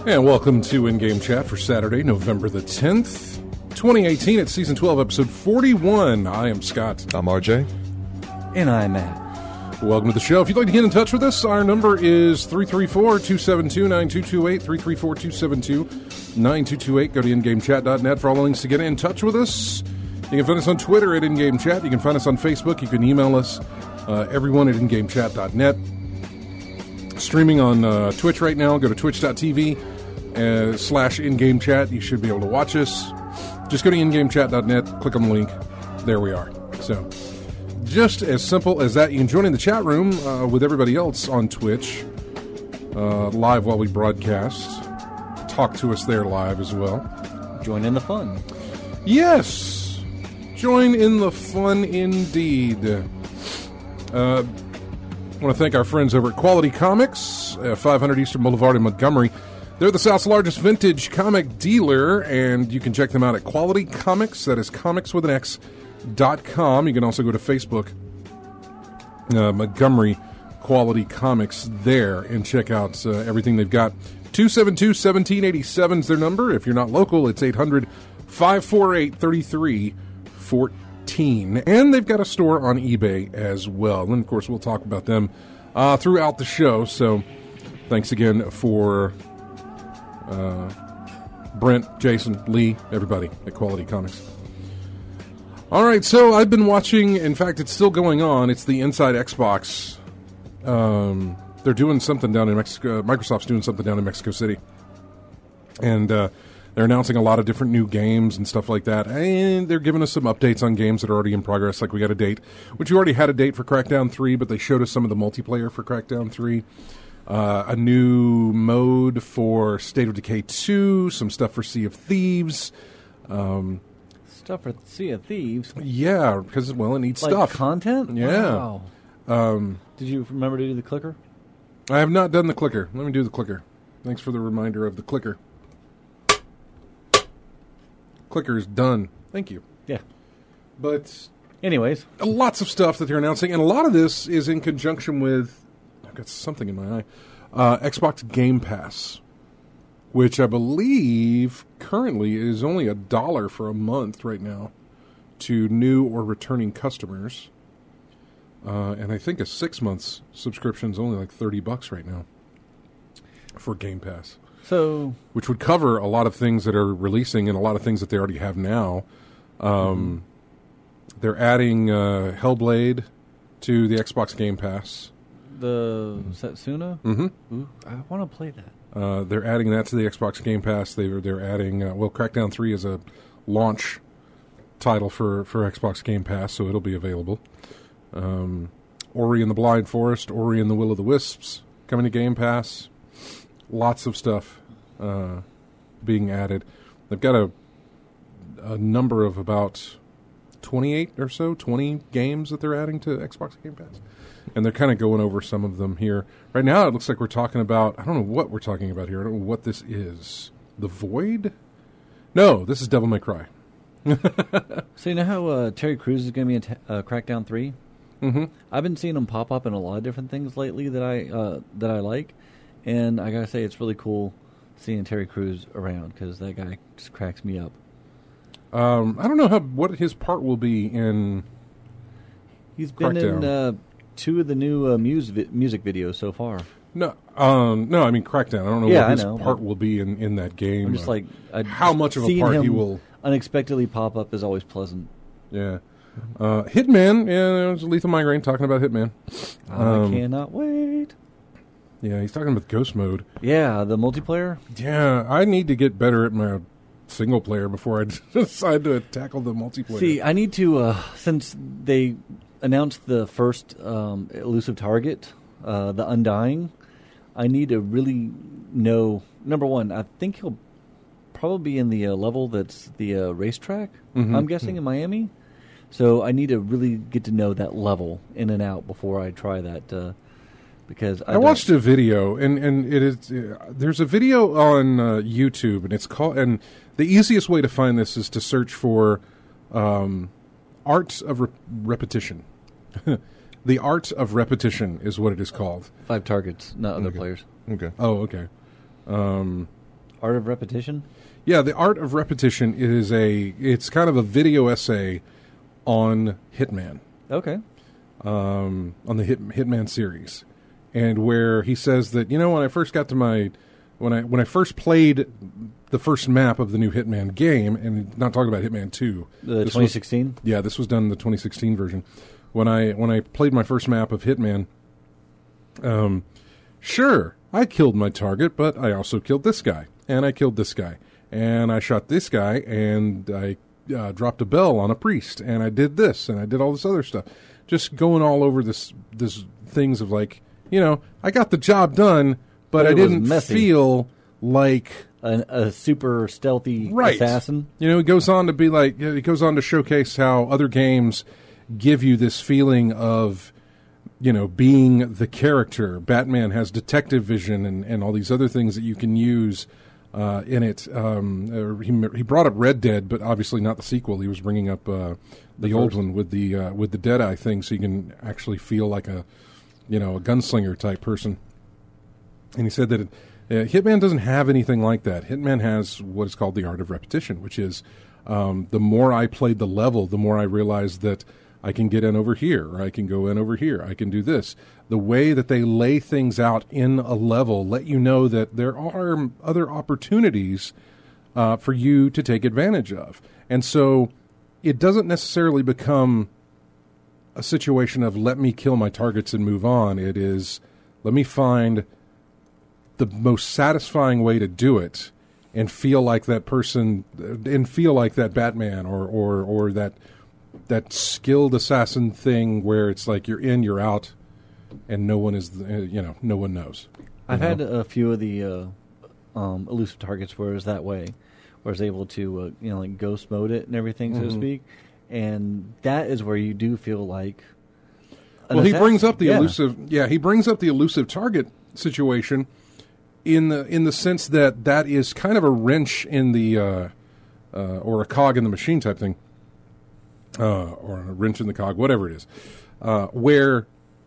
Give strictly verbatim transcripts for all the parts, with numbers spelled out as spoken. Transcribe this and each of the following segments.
And welcome to In-Game Chat for Saturday, November the tenth, twenty eighteen. It's Season twelve, Episode forty-one. I am Scott. I'm R J. And I'm Matt. Welcome to the show. If you'd like to get in touch with us, our number is three three four, two seven two, nine two two eight, three three four, two seven two, nine two two eight. Go to in game chat dot net for all the links to get in touch with us. You can find us on Twitter at InGameChat. You can find us on Facebook. You can email us, uh, everyone at in game chat dot net. Streaming on uh, Twitch right now. Go to twitch dot t v. Uh, slash in-game chat. You should be able to watch us. Just go to in game chat dot net, click on the link. There we are. So, just as simple as that. You can join in the chat room uh, with everybody else on Twitch, uh, live while we broadcast. Talk to us there live as well. Join in the fun. Yes! Join in the fun indeed. Uh, I want to thank our friends over at Quality Comics, uh, five hundred Eastern Boulevard in Montgomery. They're the South's largest vintage comic dealer, and you can check them out at Quality Comics. That is comics with an X dot com. You can also go to Facebook, uh, Montgomery Quality Comics there, and check out uh, everything they've got. two seven two, one seven eight seven is their number. If you're not local, it's eight hundred, five four eight, three three one four. And they've got a store on eBay as well. And, of course, we'll talk about them uh, throughout the show. So thanks again for... Uh, Brent, Jason, Lee, everybody at Quality Comics. All right, so I've been watching, in fact, it's still going on. It's the Inside Xbox. Um, they're doing something down in Mexico. Microsoft's doing something down in Mexico City. And uh, they're announcing a lot of different new games and stuff like that. And they're giving us some updates on games that are already in progress. Like we got a date, which we already had a date for Crackdown three, but they showed us some of the multiplayer for Crackdown three. Uh, a new mode for State of Decay two, some stuff for Sea of Thieves. Um, stuff for Sea of Thieves? Yeah, because, well, it needs like stuff. Content? Yeah. Wow. Um, Did you remember to do the clicker? I have not done the clicker. Let me do the clicker. Thanks for the reminder of the clicker. Clicker is done. Thank you. Yeah. But... Anyways. Lots of stuff that they're announcing, and a lot of this is in conjunction with... got something in my eye. Uh, Xbox Game Pass, which I believe currently is only a dollar for a month right now to new or returning customers. Uh, and I think a six months subscription is only like thirty bucks right now for Game Pass. So, which would cover a lot of things that are releasing and a lot of things that they already have now. Um, mm-hmm. They're adding uh, Hellblade to the Xbox Game Pass. The Setsuna? Mm-hmm. Ooh, I want to play that. Uh, they're adding that to the Xbox Game Pass. They're they're adding uh, well, Crackdown three is a launch title for, for Xbox Game Pass, so it'll be available. Um, Ori and the Blind Forest, Ori and the Will of the Wisps coming to Game Pass. Lots of stuff uh, being added. They've got a a number of about twenty-eight or so, twenty games that they're adding to Xbox Game Pass. And they're kind of going over some of them here. Right now, it looks like we're talking about... I don't know what we're talking about here. I don't know what this is. The Void? No, this is Devil May Cry. So you know how uh, Terry Crews is going to be in t- uh, Crackdown three? Mm-hmm. I've been seeing him pop up in a lot of different things lately that I uh, that I like. And I got to say, it's really cool seeing Terry Crews around because that guy just cracks me up. Um, I don't know how what his part will be in He's been Crackdown. in... Uh, two of the new uh, mus- vi- music videos so far. No, um, no, I mean Crackdown. I don't know yeah, what his know, part will be in, in that game. I'm just like I'd, how much of a part him he will unexpectedly pop up is always pleasant. Yeah, uh, Hitman. Yeah, it was Lethal Migraine talking about Hitman. Um, I cannot wait. Yeah, he's talking about Ghost Mode. Yeah, the multiplayer. Yeah, I need to get better at my single player before I decide to tackle the multiplayer. See, I need to uh, since they announced the first um, elusive target, uh, the Undying. I need to really know. Number one, I think he'll probably be in the uh, level that's the uh, racetrack. Mm-hmm. I'm guessing mm-hmm. in Miami. So I need to really get to know that level in and out before I try that. Uh, because I, I watched a video, and and it is uh, there's a video on uh, YouTube, and it's called. And the easiest way to find this is to search for um, "Art of Re- Repetition." The Art of Repetition is what it is called. Five targets, not other okay. players. Okay. Oh, okay. Um, Art of Repetition? Yeah, The Art of Repetition is a, it's kind of a video essay on Hitman. Okay. Um, on the Hit, Hitman series. And where he says that, you know, when I first got to my, when I when I first played the first map of the new Hitman game, and not talking about Hitman two. The twenty sixteen? Was, yeah, this was done in the twenty sixteen version. When I when I played my first map of Hitman, um, sure, I killed my target, but I also killed this guy, and I killed this guy, and I shot this guy, and I uh, dropped a bell on a priest, and I did this, and I did all this other stuff. Just going all over this this things of like, you know, I got the job done, but, but I didn't feel like a, a super stealthy right. assassin. You know, it goes on to be like, it goes on to showcase how other games give you this feeling of, you know, being the character. Batman has detective vision and, and all these other things that you can use uh, in it. Um, he, he brought up Red Dead, but obviously not the sequel. He was bringing up uh, the, the old one with the uh, with the Deadeye thing, so you can actually feel like a, you know, a gunslinger type person. And he said that it, uh, Hitman doesn't have anything like that. Hitman has what is called the art of repetition, which is um, the more I played the level, the more I realized that I can get in over here, or I can go in over here, I can do this. The way that they lay things out in a level let you know that there are other opportunities uh, for you to take advantage of. And so it doesn't necessarily become a situation of let me kill my targets and move on. It is let me find the most satisfying way to do it and feel like that person and feel like that Batman or or, or that that skilled assassin thing where it's like you're in, you're out, and no one is, you know, no one knows. I've know? had a few of the uh, um, elusive targets where it was that way, where I was able to, uh, you know, like ghost mode it and everything, mm-hmm. so to speak, and that is where you do feel like. Well, he assassin. brings up the yeah. elusive, yeah, he brings up the elusive target situation in the in the sense that that is kind of a wrench in the, uh, uh, or a cog in the machine type thing. Uh, or a wrench in the cog, whatever it is, uh, where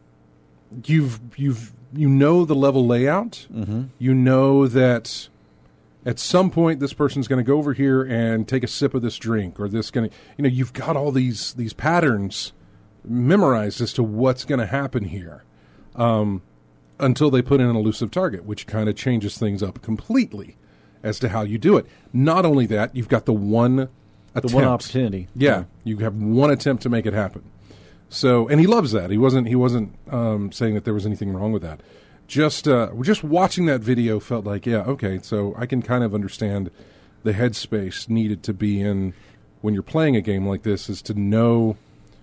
you've you've you know the level layout, mm-hmm. you know that at some point this person's going to go over here and take a sip of this drink, or this going to, you know, you've got all these these patterns memorized as to what's going to happen here, um, until they put in an elusive target, which kind of changes things up completely as to how you do it. Not only that, you've got the one. Attempt. The one opportunity. Yeah, yeah, you have one attempt to make it happen. So, and he loves that. He wasn't. He wasn't um, saying that there was anything wrong with that. Just, uh, just watching that video felt like, yeah, okay. So I can kind of understand the headspace needed to be in when you're playing a game like this, is to know.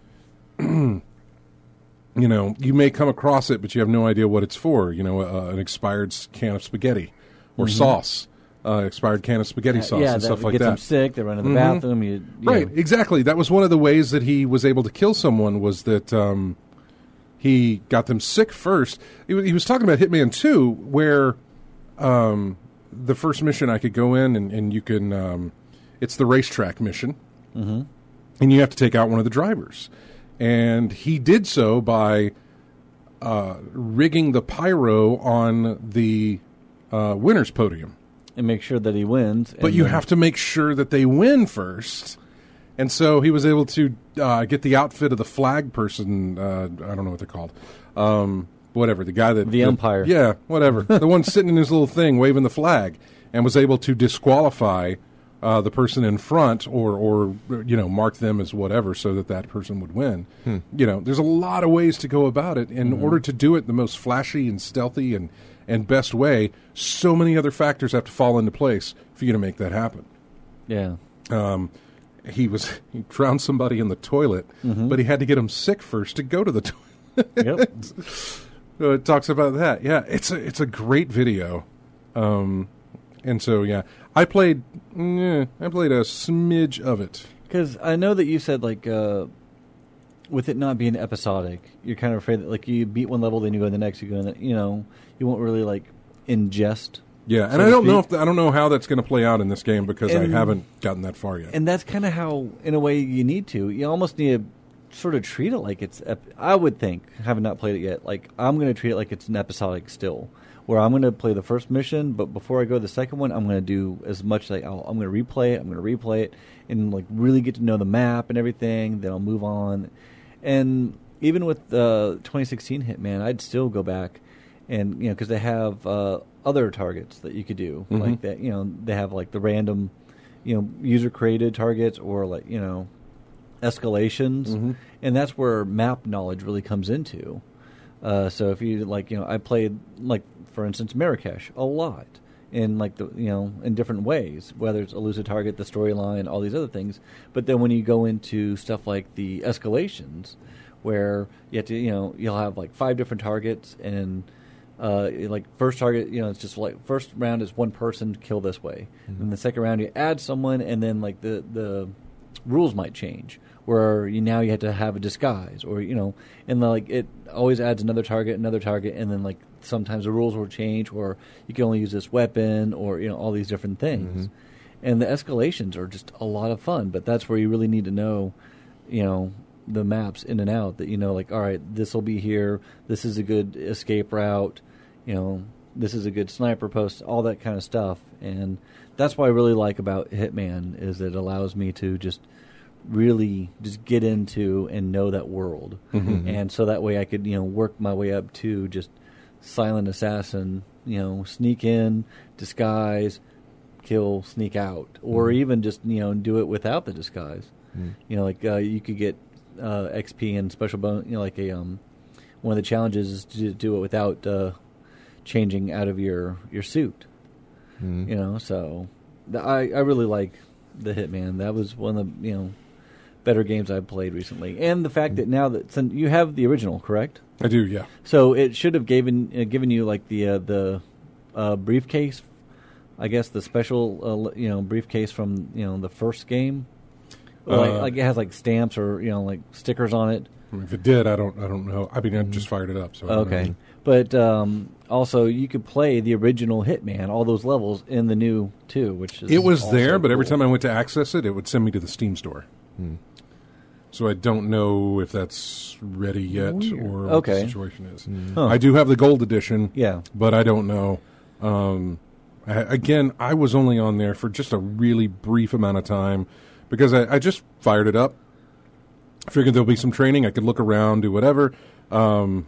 You know, you may come across it, but you have no idea what it's for. You know, uh, an expired can of spaghetti or mm-hmm. sauce. Uh, expired can of spaghetti sauce yeah, and stuff like that. that. Gets them sick. They run to the mm-hmm. bathroom. You, you right, know. exactly. That was one of the ways that he was able to kill someone, was that um, he got them sick first. He, w- he was talking about Hitman two, where um, the first mission I could go in and, and you can, um, it's the racetrack mission, mm-hmm. and you have to take out one of the drivers. And he did so by uh, rigging the pyro on the uh, winner's podium. And make sure that he wins. But you have to make sure that they win first. And so he was able to uh, get the outfit of the flag person. Uh, I don't know what they're called. Um, whatever, the guy that... The, the umpire. Yeah, whatever. The one sitting in his little thing waving the flag, and was able to disqualify uh, the person in front or, or, you know, mark them as whatever so that that person would win. Hmm. You know, there's a lot of ways to go about it. In mm-hmm. order to do it the most flashy and stealthy and... and best way, so many other factors have to fall into place for you to make that happen. Yeah. Um, he was he drowned somebody in the toilet, mm-hmm. but he had to get him sick first to go to the toilet. Yep. So it talks about that. Yeah, it's a it's a great video. Um, and so yeah, I played eh, I played a smidge of it. Because I know that you said like. Uh, with it not being episodic, you're kind of afraid that like you beat one level, then you go to the next, you go in the, you know, you won't really like ingest. Yeah, and so I don't speak. know if the, I don't know how that's going to play out in this game because and, I haven't gotten that far yet. And that's kind of how, in a way, you need to. You almost need to sort of treat it like it's. Ep- I would think, having not played it yet, like I'm going to treat it like it's an episodic still, where I'm going to play the first mission, but before I go to the second one, I'm going to do as much like I'll, I'm going to replay it. I'm going to replay it and like really get to know the map and everything. Then I'll move on. And even with uh, twenty sixteen Hitman, I'd still go back and you know because they have uh, other targets that you could do mm-hmm. like that. You know they have like the random, you know, user created targets or like you know escalations, mm-hmm. and that's where map knowledge really comes into. Uh, so if you like, you know, I played like for instance Marrakesh a lot in like the you know in different ways, whether it's elusive target, the storyline, all these other things. But then when you go into stuff like the escalations, where you have to you know you'll have like five different targets and uh, like first target you know it's just like first round is one person kill this way, mm-hmm. and the second round you add someone and then like the the rules might change. Where you now you have to have a disguise, or you know, and the, like it always adds another target, another target, and then like sometimes the rules will change, or you can only use this weapon, or you know, all these different things. Mm-hmm. And the escalations are just a lot of fun, but that's where you really need to know, you know, the maps in and out. That you know, like all right, this will be here. This is a good escape route. You know, this is a good sniper post. All that kind of stuff, and that's what I really like about Hitman is it allows me to just really just get into and know that world. Mm-hmm. And so that way I could, you know, work my way up to just silent assassin, you know, sneak in, disguise, kill, sneak out, or mm-hmm. even just, you know, do it without the disguise. Mm-hmm. You know, like uh, you could get uh, X P and special bonus, you know, like a um, one of the challenges is to do it without uh, changing out of your, your suit. Mm-hmm. You know, so the, I, I really like the Hitman. That was one of the, you know, better games I've played recently, and the fact that now that since you have the original, correct? I do, yeah. So it should have given uh, given you like the uh, the uh, briefcase, I guess the special uh, you know briefcase from you know the first game, uh, like, like it has like stamps or you know like stickers on it. If it did, I don't I don't know. I mean, I just fired it up. So okay, but um, also you could play the original Hitman, all those levels in the new too, which is it was there, but cool. every time I went to access it, it would send me to the Steam store. Hmm. So I don't know if that's ready yet Weird. or what okay. the situation is. Mm. Huh. I do have the gold edition, yeah, but I don't know. Um, I, again, I was only on there for just a really brief amount of time because I, I just fired it up. I figured there'll be some training. I could look around, do whatever. Um,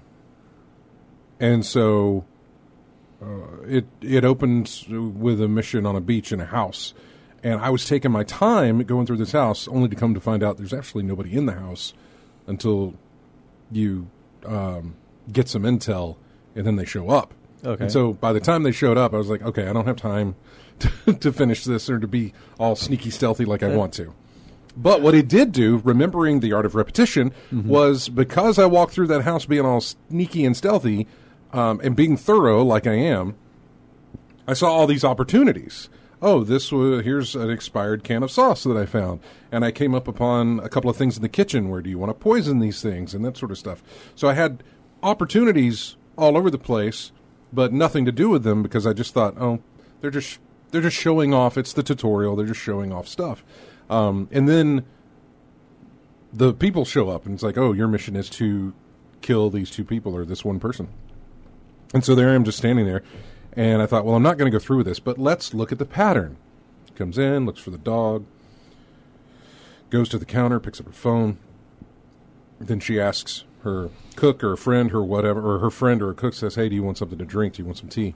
and so uh, it it opens with a mission on a beach in a house. And I was taking my time going through this house, only to come to find out there's actually nobody in the house until you um, get some intel, and then they show up. Okay. And so by the time they showed up, I was like, okay, I don't have time to, to finish this or to be all sneaky stealthy like I want to. But what it did do, remembering the art of repetition, mm-hmm. was because I walked through that house being all sneaky and stealthy um, and being thorough like I am, I saw all these opportunities. Oh, this was, here's an expired can of sauce that I found. And I came up upon a couple of things in the kitchen. Where do you want to poison these things and that sort of stuff? So I had opportunities all over the place, but nothing to do with them because I just thought, oh, they're just they're just showing off. It's the tutorial. They're just showing off stuff. Um, and then the people show up, and it's like, oh, your mission is to kill these two people or this one person. And so there I am just standing there. And I thought, well, I'm not going to go through with this, but let's look at the pattern. Comes in, looks for the dog, goes to the counter, picks up her phone. Then she asks her cook or a friend or whatever, or her friend or her cook says, hey, do you want something to drink? Do you want some tea?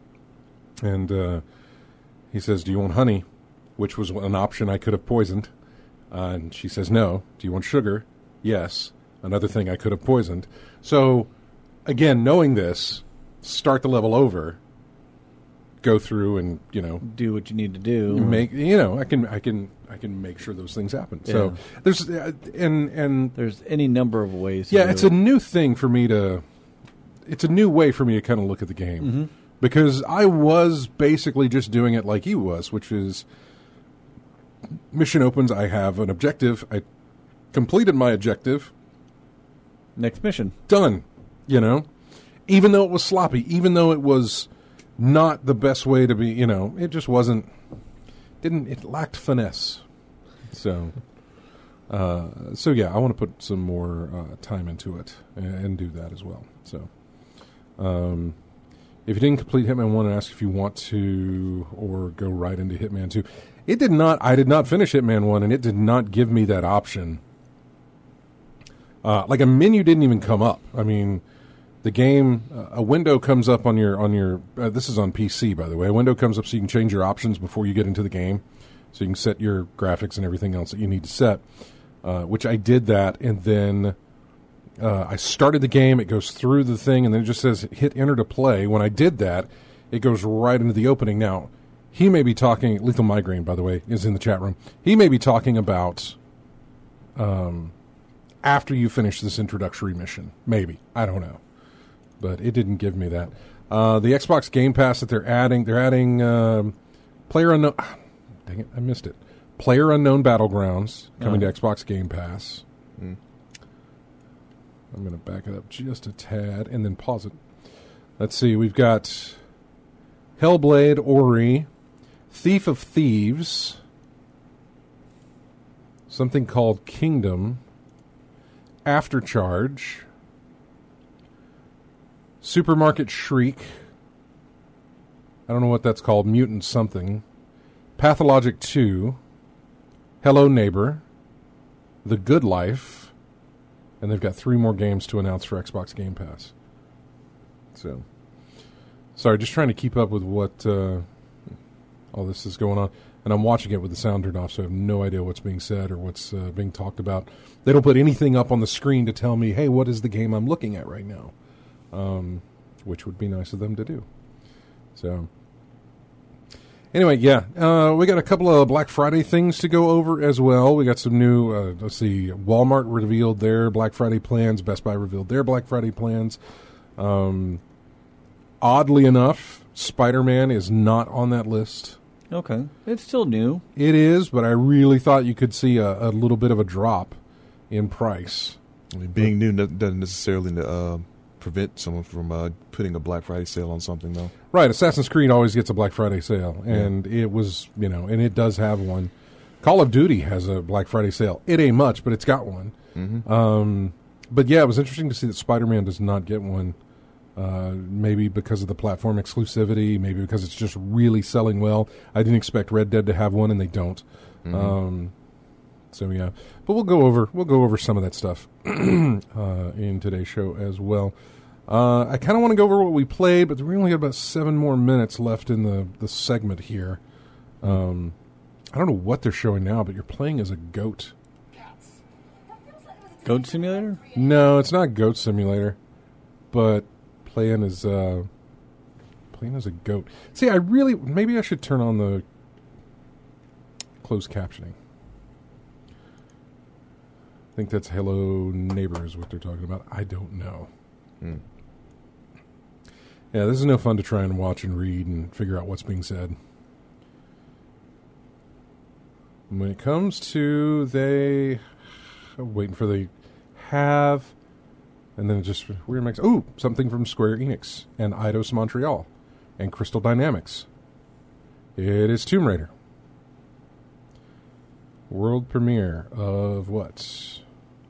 And uh, he says, do you want honey? Which was an option I could have poisoned. Uh, and she says, no. Do you want sugar? Yes. Another thing I could have poisoned. So, again, knowing this, start the level over. Go through and you know do what you need to do. Make you know I can I can I can make sure those things happen. Yeah. So there's uh, and and there's any number of ways. Yeah, it's it. a new thing for me to. It's a new way for me to kind of look at the game mm-hmm. because I was basically just doing it like he was, which is mission opens. I have an objective. I completed my objective. Next mission done. You know, even though it was sloppy, even though it was. Not the best way to be, you know, it just wasn't, didn't, it lacked finesse. So, uh, so yeah, I want to put some more uh, time into it and, and do that as well. So, um, if you didn't complete Hitman one, it asks if you want to or go right into Hitman two. It did not. I did not finish Hitman one, and it did not give me that option. Uh, like a menu didn't even come up. I mean, the game, uh, a window comes up on your on your. Uh, this is on P C, by the way. A window comes up so you can change your options before you get into the game, so you can set your graphics and everything else that you need to set. Uh, which I did that, and then uh, I started the game. It goes through the thing, and then it just says hit enter to play. When I did that, it goes right into the opening. Now, he may be talking. Lethal Migraine, by the way, is in the chat room. He may be talking about. Um. After you finish this introductory mission. Maybe. I don't know. But it didn't give me that. Uh, the Xbox Game Pass that they're adding, they're adding um, Player Unknown... Dang it, I missed it. Player Unknown Battlegrounds coming oh. to Xbox Game Pass. Mm. I'm going to back it up just a tad and then pause it. Let's see, we've got Hellblade, Ori, Thief of Thieves, something called Kingdom... Aftercharge, Supermarket Shriek, I don't know what that's called, Mutant something, Pathologic two, Hello Neighbor, The Good Life, and they've got three more games to announce for Xbox Game Pass. So, sorry, just trying to keep up with what uh, all this is going on. And I'm watching it with the sound turned off, so I have no idea what's being said or what's uh, being talked about. They don't put anything up on the screen to tell me, hey, what is the game I'm looking at right now? Um, which would be nice of them to do. So, anyway, yeah. Uh, we got a couple of Black Friday things to go over as well. We got some new, uh, let's see, Walmart revealed their Black Friday plans. Best Buy revealed their Black Friday plans. Um, oddly enough, Spider-Man is not on that list. Okay. It's still new. It is, but I really thought you could see a, a little bit of a drop in price. I mean, being new doesn't necessarily uh, prevent someone from uh, putting a Black Friday sale on something, though. Right. Assassin's Creed always gets a Black Friday sale, and yeah. it was, you know, and it does have one. Call of Duty has a Black Friday sale. It ain't much, but it's got one. Mm-hmm. Um, but, yeah, it was interesting to see that Spider-Man does not get one. Uh, maybe because of the platform exclusivity, maybe because it's just really selling well. I didn't expect Red Dead to have one, and they don't. Mm-hmm. Um, so yeah, but we'll go over we'll go over some of that stuff uh, in today's show as well. Uh, I kind of want to go over what we played, but we only got about seven more minutes left in the the segment here. Um, I don't know what they're showing now, but you're playing as a goat. Goat Simulator? No, it's not Goat Simulator, but. Playing as uh, playing as a goat. See, I really maybe I should turn on the closed captioning. I think that's Hello Neighbor is what they're talking about. I don't know. Mm. Yeah, this is no fun to try and watch and read and figure out what's being said. When it comes to they, I'm waiting for the have. And then it just weird makes ooh something from Square Enix and Eidos Montreal and Crystal Dynamics. It is Tomb Raider. World premiere of what?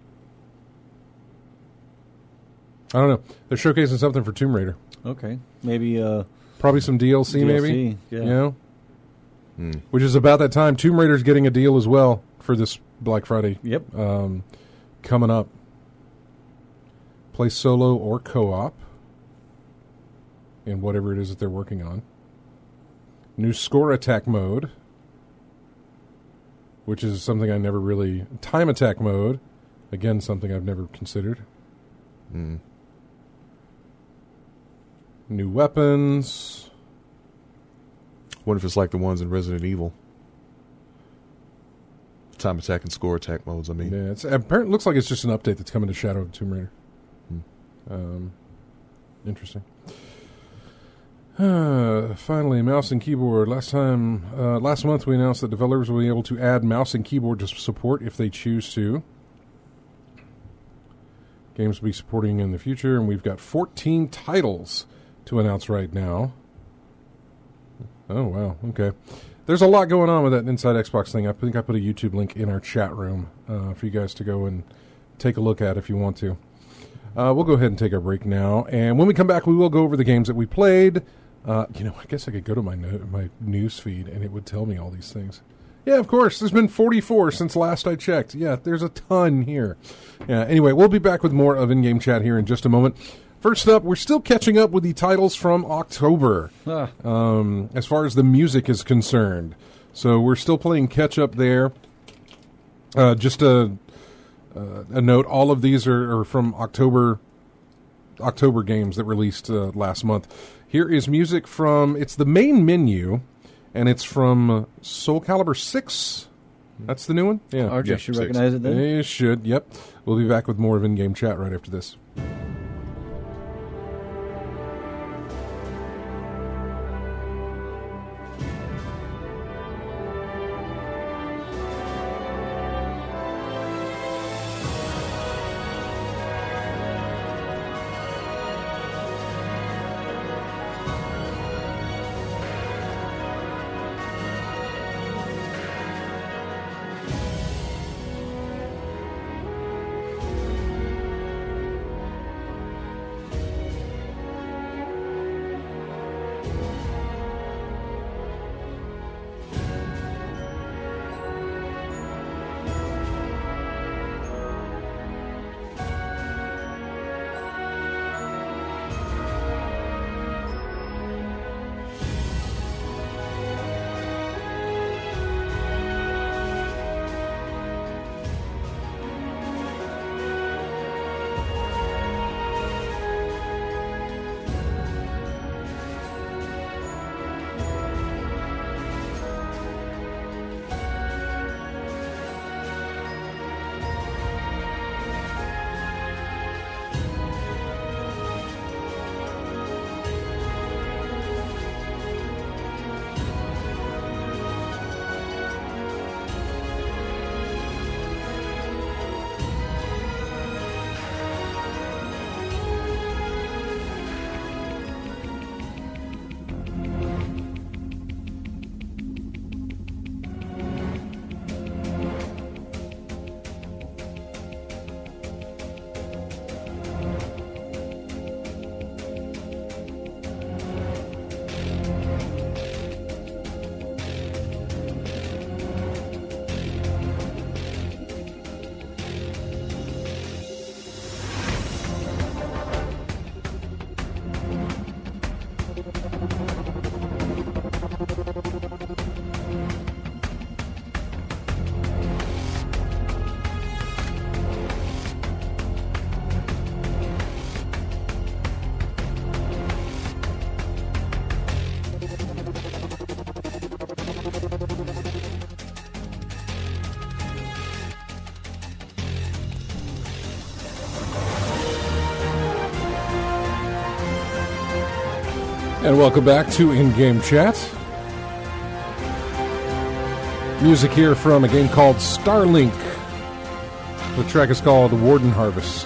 I don't know. They're showcasing something for Tomb Raider. Okay, maybe uh, probably some D L C, D L C maybe. Yeah. You know, hmm. which is about that time. Tomb Raider's getting a deal as well for this Black Friday. Yep, um, coming up. Play solo or co-op in whatever it is that they're working on. New score attack mode, which is something I never really... Time attack mode, again, something I've never considered. Mm. New weapons. What if it's like the ones in Resident Evil? Time attack and score attack modes, I mean. Yeah, it's apparently looks like it's just an update that's coming to Shadow of the Tomb Raider. Um, interesting. Uh, finally, mouse and keyboard. Last time, uh, last month, we announced that developers will be able to add mouse and keyboard to support if they choose to. Games will be supporting in the future, and we've got fourteen titles to announce right now. Oh wow, okay. There's a lot going on with that Inside Xbox thing. I think I put a YouTube link in our chat room uh, for you guys to go and take a look at if you want to. Uh, we'll go ahead and take our break now. And when we come back, we will go over the games that we played. Uh, you know, I guess I could go to my no- my news feed, and it would tell me all these things. Yeah, of course. There's been forty-four since last I checked. Yeah, there's a ton here. Yeah. Anyway, we'll be back with more of In-Game Chat here in just a moment. First up, we're still catching up with the titles from October, Ah. um, as far as the music is concerned. So we're still playing catch-up there. Uh, just a, uh, a note, all of these are, are from October October games that released uh, last month. Here is music from, it's the main menu, and it's from uh, Soul Calibur six. That's the new one? Yeah. R J Yeah, should six. recognize it then. They should, yep. We'll be back with more of In-Game Chat right after this. And welcome back to In-Game Chat. Music here from a game called Starlink. The track is called Warden Harvest.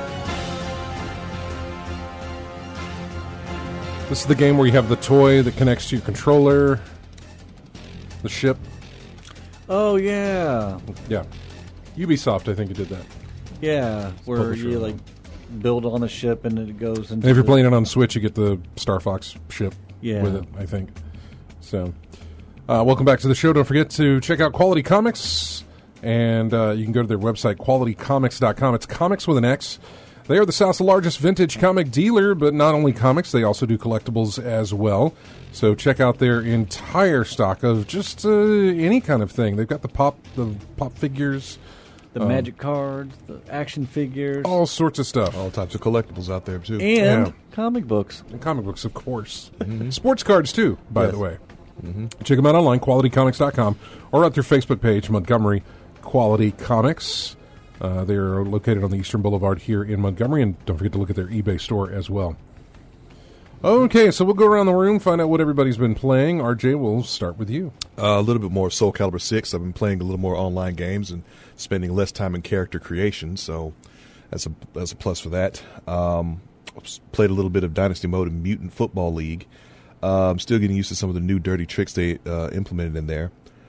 This is the game where you have the toy that connects to your controller, the ship. Oh, yeah. Yeah. Ubisoft, I think, it did that. Yeah, where publisher. you, like, build on a ship and it goes into... And if you're the- playing it on Switch, you get the Star Fox ship Yeah. with it, I think. So, uh, welcome back to the show. Don't forget to check out Quality Comics, and uh, you can go to their website, quality comics dot com. It's comics with an X. They are the South's largest vintage comic dealer, but not only comics, they also do collectibles as well. So check out their entire stock of just uh, any kind of thing. They've got the pop, the pop figures, The um, magic cards, the action figures, all sorts of stuff. All types of collectibles out there, too. and Yeah. comic books. And comic books, of course. Sports cards, too, by Yes. the way. Check them out online, quality comics dot com, or at their Facebook page, Montgomery Quality Comics. Uh, they are located on the Eastern Boulevard here in Montgomery, and don't forget to look at their eBay store as well. Okay, so we'll go around the room, find out what everybody's been playing. R J, we'll start with you. Uh, a little bit more Soul Calibur six. I've been playing a little more online games and spending less time in character creation, so that's a that's a plus for that. Um, played a little bit of Dynasty Mode in Mutant Football League. Uh, I'm still getting used to some of the new dirty tricks they uh, implemented in there.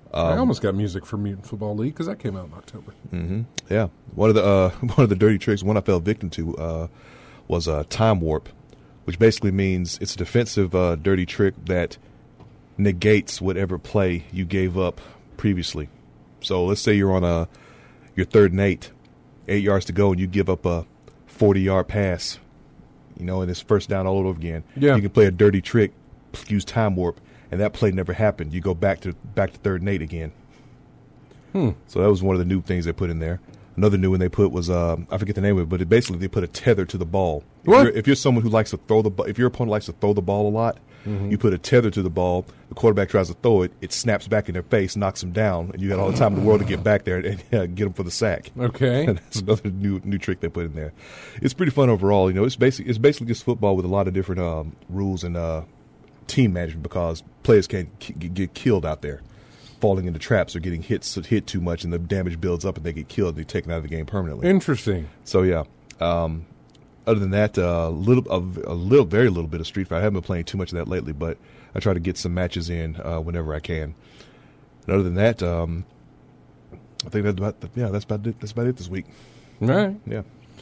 I almost got music for Mutant Football League because that came out in October. Mm-hmm. Yeah, one of the uh, one of the dirty tricks, one I fell victim to, uh, was uh, time warp, which basically means it's a defensive uh, dirty trick that negates whatever play you gave up previously. So let's say you're on a your third and eight, eight yards to go, and you give up a forty-yard pass, you know, and it's first down all over again. Yeah. You can play a dirty trick, use time warp, and that play never happened. You go back to back to third and eight again. Hmm. So that was one of the new things they put in there. Another new one they put was, uh, I forget the name of it, but it basically they put a tether to the ball. If What? You're, if you're someone who likes to throw the ball, if your opponent likes to throw the ball a lot, mm-hmm. you put a tether to the ball. The quarterback tries to throw it, it snaps back in their face, knocks them down, and you got all the time in the world to get back there and uh, get them for the sack. Okay, And that's another new new trick they put in there. It's pretty fun overall. You know, it's basic. It's basically just football with a lot of different um, rules and uh, team management because players can't k- get killed out there, falling into traps or getting hit hit too much, and the damage builds up and they get killed and they're taken out of the game permanently. interesting. So yeah. Um, other than that, a uh, little, a, a little, very little bit of Street Fighter. I haven't been playing too much of that lately, but I try to get some matches in uh, whenever I can. And other than that, um, I think that's about the, yeah, that's about it. That's about it this week. All right, Yeah.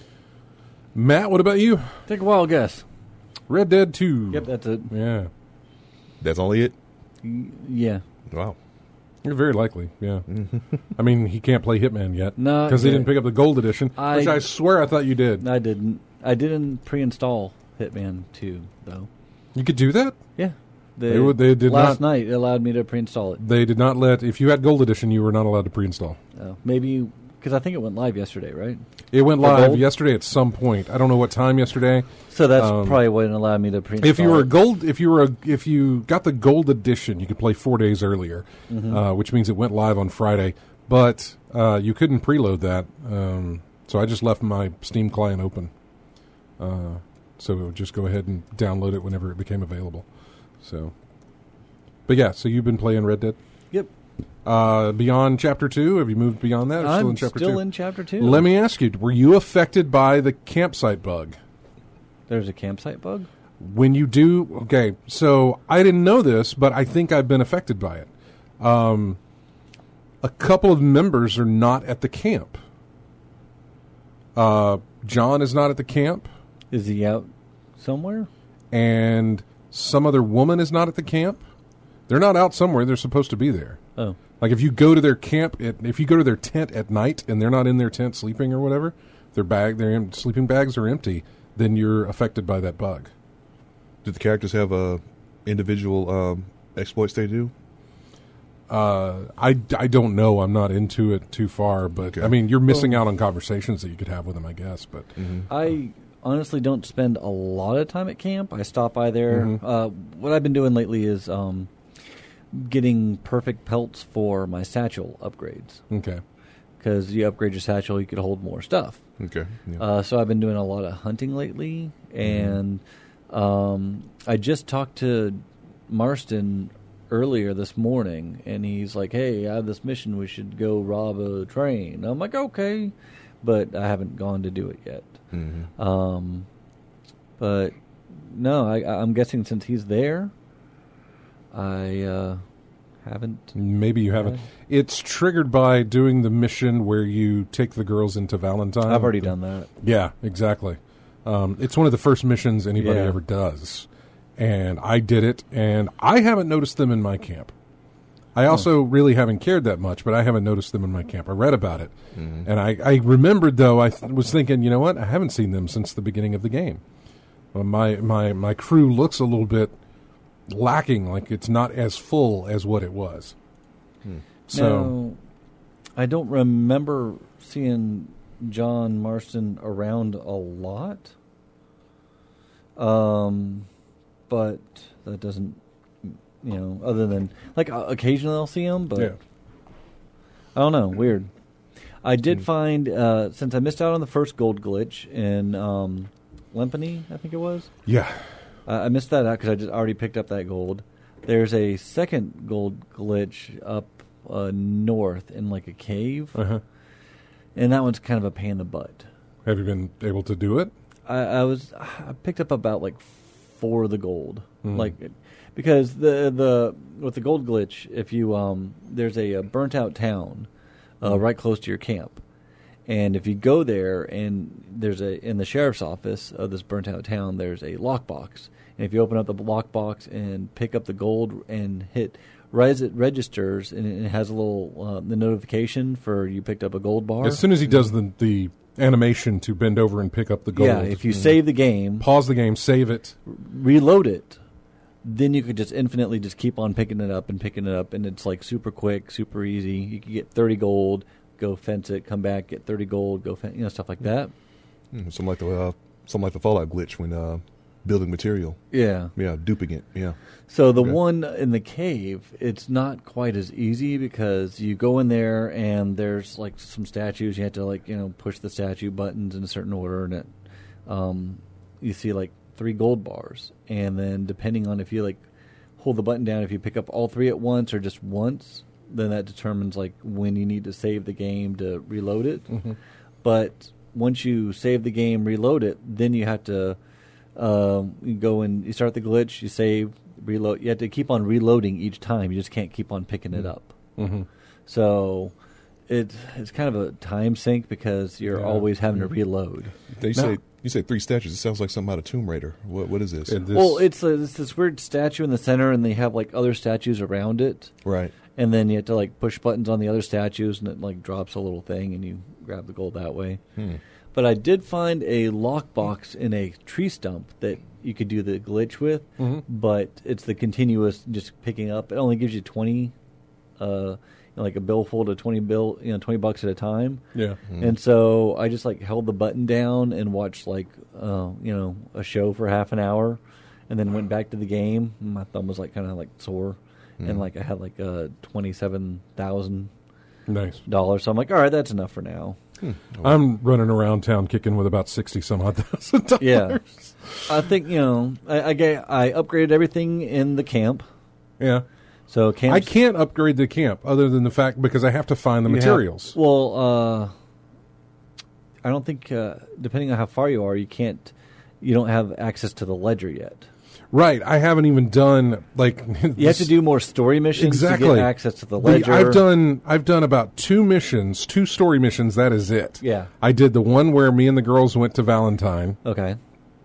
Matt, what about you? Take a wild guess. Red Dead Two. Yep, that's it. Yeah, That's only it. Y- Yeah. Wow. very likely. Yeah. I mean, he can't play Hitman yet Not because he yet. didn't pick up the gold edition, I- which I swear I thought you did. I didn't. I didn't pre-install Hitman two, though. You could do that. Yeah. They would- they did last not- night, it allowed me to pre-install it. They did not let. If you had gold edition, you were not allowed to pre-install. Oh, maybe, because I think it went live yesterday, right? It went For live gold? yesterday at some point. I don't know what time yesterday. So that's Um, probably what allowed me to pre-install If you were a it. gold, if you were a, if you got the gold edition, you could play four days earlier, Mm-hmm. uh, which means it went live on Friday. But uh, you couldn't preload that, um, so I just left my Steam client open, uh, so it would just go ahead and download it whenever it became available. So, but yeah, so you've been playing Red Dead. Yep. Uh, beyond Chapter Two, have you moved beyond that? Or I'm still in Chapter still Two? in Chapter two. Let me ask you: were you affected by the campsite bug? There's a campsite bug? When you do, okay, so I didn't know this, but I think I've been affected by it. Um, a couple of members are not at the camp. Uh, John is not at the camp, Is he out somewhere? and some other woman is not at the camp. They're not out somewhere. They're supposed to be there. Oh. Like if you go to their camp, at, if you go to their tent at night and they're not in their tent sleeping or whatever, their bag, their em- sleeping bags are empty, then you're affected by that bug. Did the characters have uh, individual um, exploits they do? Uh, I, I don't know. I'm not into it too far, but Okay. I mean, you're missing out on conversations that you could have with them, I guess. But I honestly don't spend a lot of time at camp. I stop by there. Mm-hmm. Uh, what I've been doing lately is um, getting perfect pelts for my satchel upgrades. okay, Because you upgrade your satchel, you could hold more stuff. Okay. Yeah. Uh, so I've been doing a lot of hunting lately, and um, I just talked to Marston earlier this morning, and he's like, "Hey, I have this mission. We should go rob a train." I'm like, "Okay," but I haven't gone to do it yet. Mhm. Um, but no, I, I'm guessing since he's there, I uh, haven't. maybe you haven't. Okay. It's triggered by doing the mission where you take the girls into Valentine. I've already done that. Yeah, exactly. Um, it's one of the first missions anybody Yeah. ever does. And I did it, and I haven't noticed them in my camp. I also really haven't cared that much, but I haven't noticed them in my camp. I read about it. And I, I remembered, though, I th- was thinking, you know what? I haven't seen them since the beginning of the game. Well, my, my, my crew looks a little bit lacking, like it's not as full as what it was. So, Now, I don't remember seeing John Marston around a lot. Um, but that doesn't, you know, other than, like, uh, occasionally I'll see him, but yeah. I don't know, weird. I did find, uh, since I missed out on the first gold glitch in um, Lempany, I think it was, Yeah. uh, I missed that out because I just already picked up that gold. There's a second gold glitch up uh, north in like a cave, Uh-huh. and that one's kind of a pain in the butt. Have you been able to do it? I, I was I picked up about like for the gold, Mm. like because the the with the gold glitch, if you um there's a, a burnt out town uh, right close to your camp, and if you go there and there's a in the sheriff's office of this burnt out town, there's a lockbox, and if you open up the lockbox and pick up the gold and hit right as it registers, and it has a little uh, the notification for you picked up a gold bar. As soon as he does the the animation to bend over and pick up the gold, Yeah, if you save the game, pause the game, save it. reload it, then you could just infinitely just keep on picking it up and picking it up, and it's like super quick, super easy. You could get thirty gold, go fence it, come back, get thirty gold, go fence, you know, stuff like that. Mm, something like the uh, something like the Fallout glitch when uh, building material. Yeah. Yeah, duping it. Yeah. So the Okay. one in the cave, it's not quite as easy because you go in there and there's like some statues. You have to like you know push the statue buttons in a certain order, and it, um, you see like three gold bars, and then depending on if you like hold the button down, if you pick up all three at once or just once, then that determines like when you need to save the game to reload it. Mm-hmm. But once you save the game, reload it, then you have to um, you go and you start the glitch, you save, reload. You have to keep on reloading each time. You just can't keep on picking it up. Mm-hmm. So it, it's kind of a time sink because you're Yeah. always having to reload. They No. say you say three statues. It sounds like something out of Tomb Raider. What what is this? And this- Well, it's, a, it's this weird statue in the center, and they have like other statues around it. Right. And then you have to like push buttons on the other statues, and it like drops a little thing, and you grab the gold that way. Hmm. But I did find a lockbox in a tree stump that you could do the glitch with, Mhm. but it's the continuous just picking up. It only gives you twenty, uh, you know, like a billfold of twenty bill, you know, twenty bucks at a time. yeah. And so I just like held the button down and watched like, uh, you know, a show for half an hour, and then went back to the game. My thumb was like kind of like sore, and like I had like uh, twenty seven thousand Nice. dollars. So I'm like, all right, that's enough for now. I'm running around town kicking with about sixty some odd thousand dollars. Yeah, I think you know I I, ga- I upgraded everything in the camp. Yeah. So camp. I can't upgrade the camp other than the fact because I have to find the materials. Well, uh, I don't think uh, depending on how far you are, you can't. You don't have access to the ledger yet. Right. I haven't even done like You have to do more story missions exactly to get access to the The- ledger. I've done I've done about two missions, two story missions. That is it. Yeah. I did the one where me and the girls went to Valentine. Okay.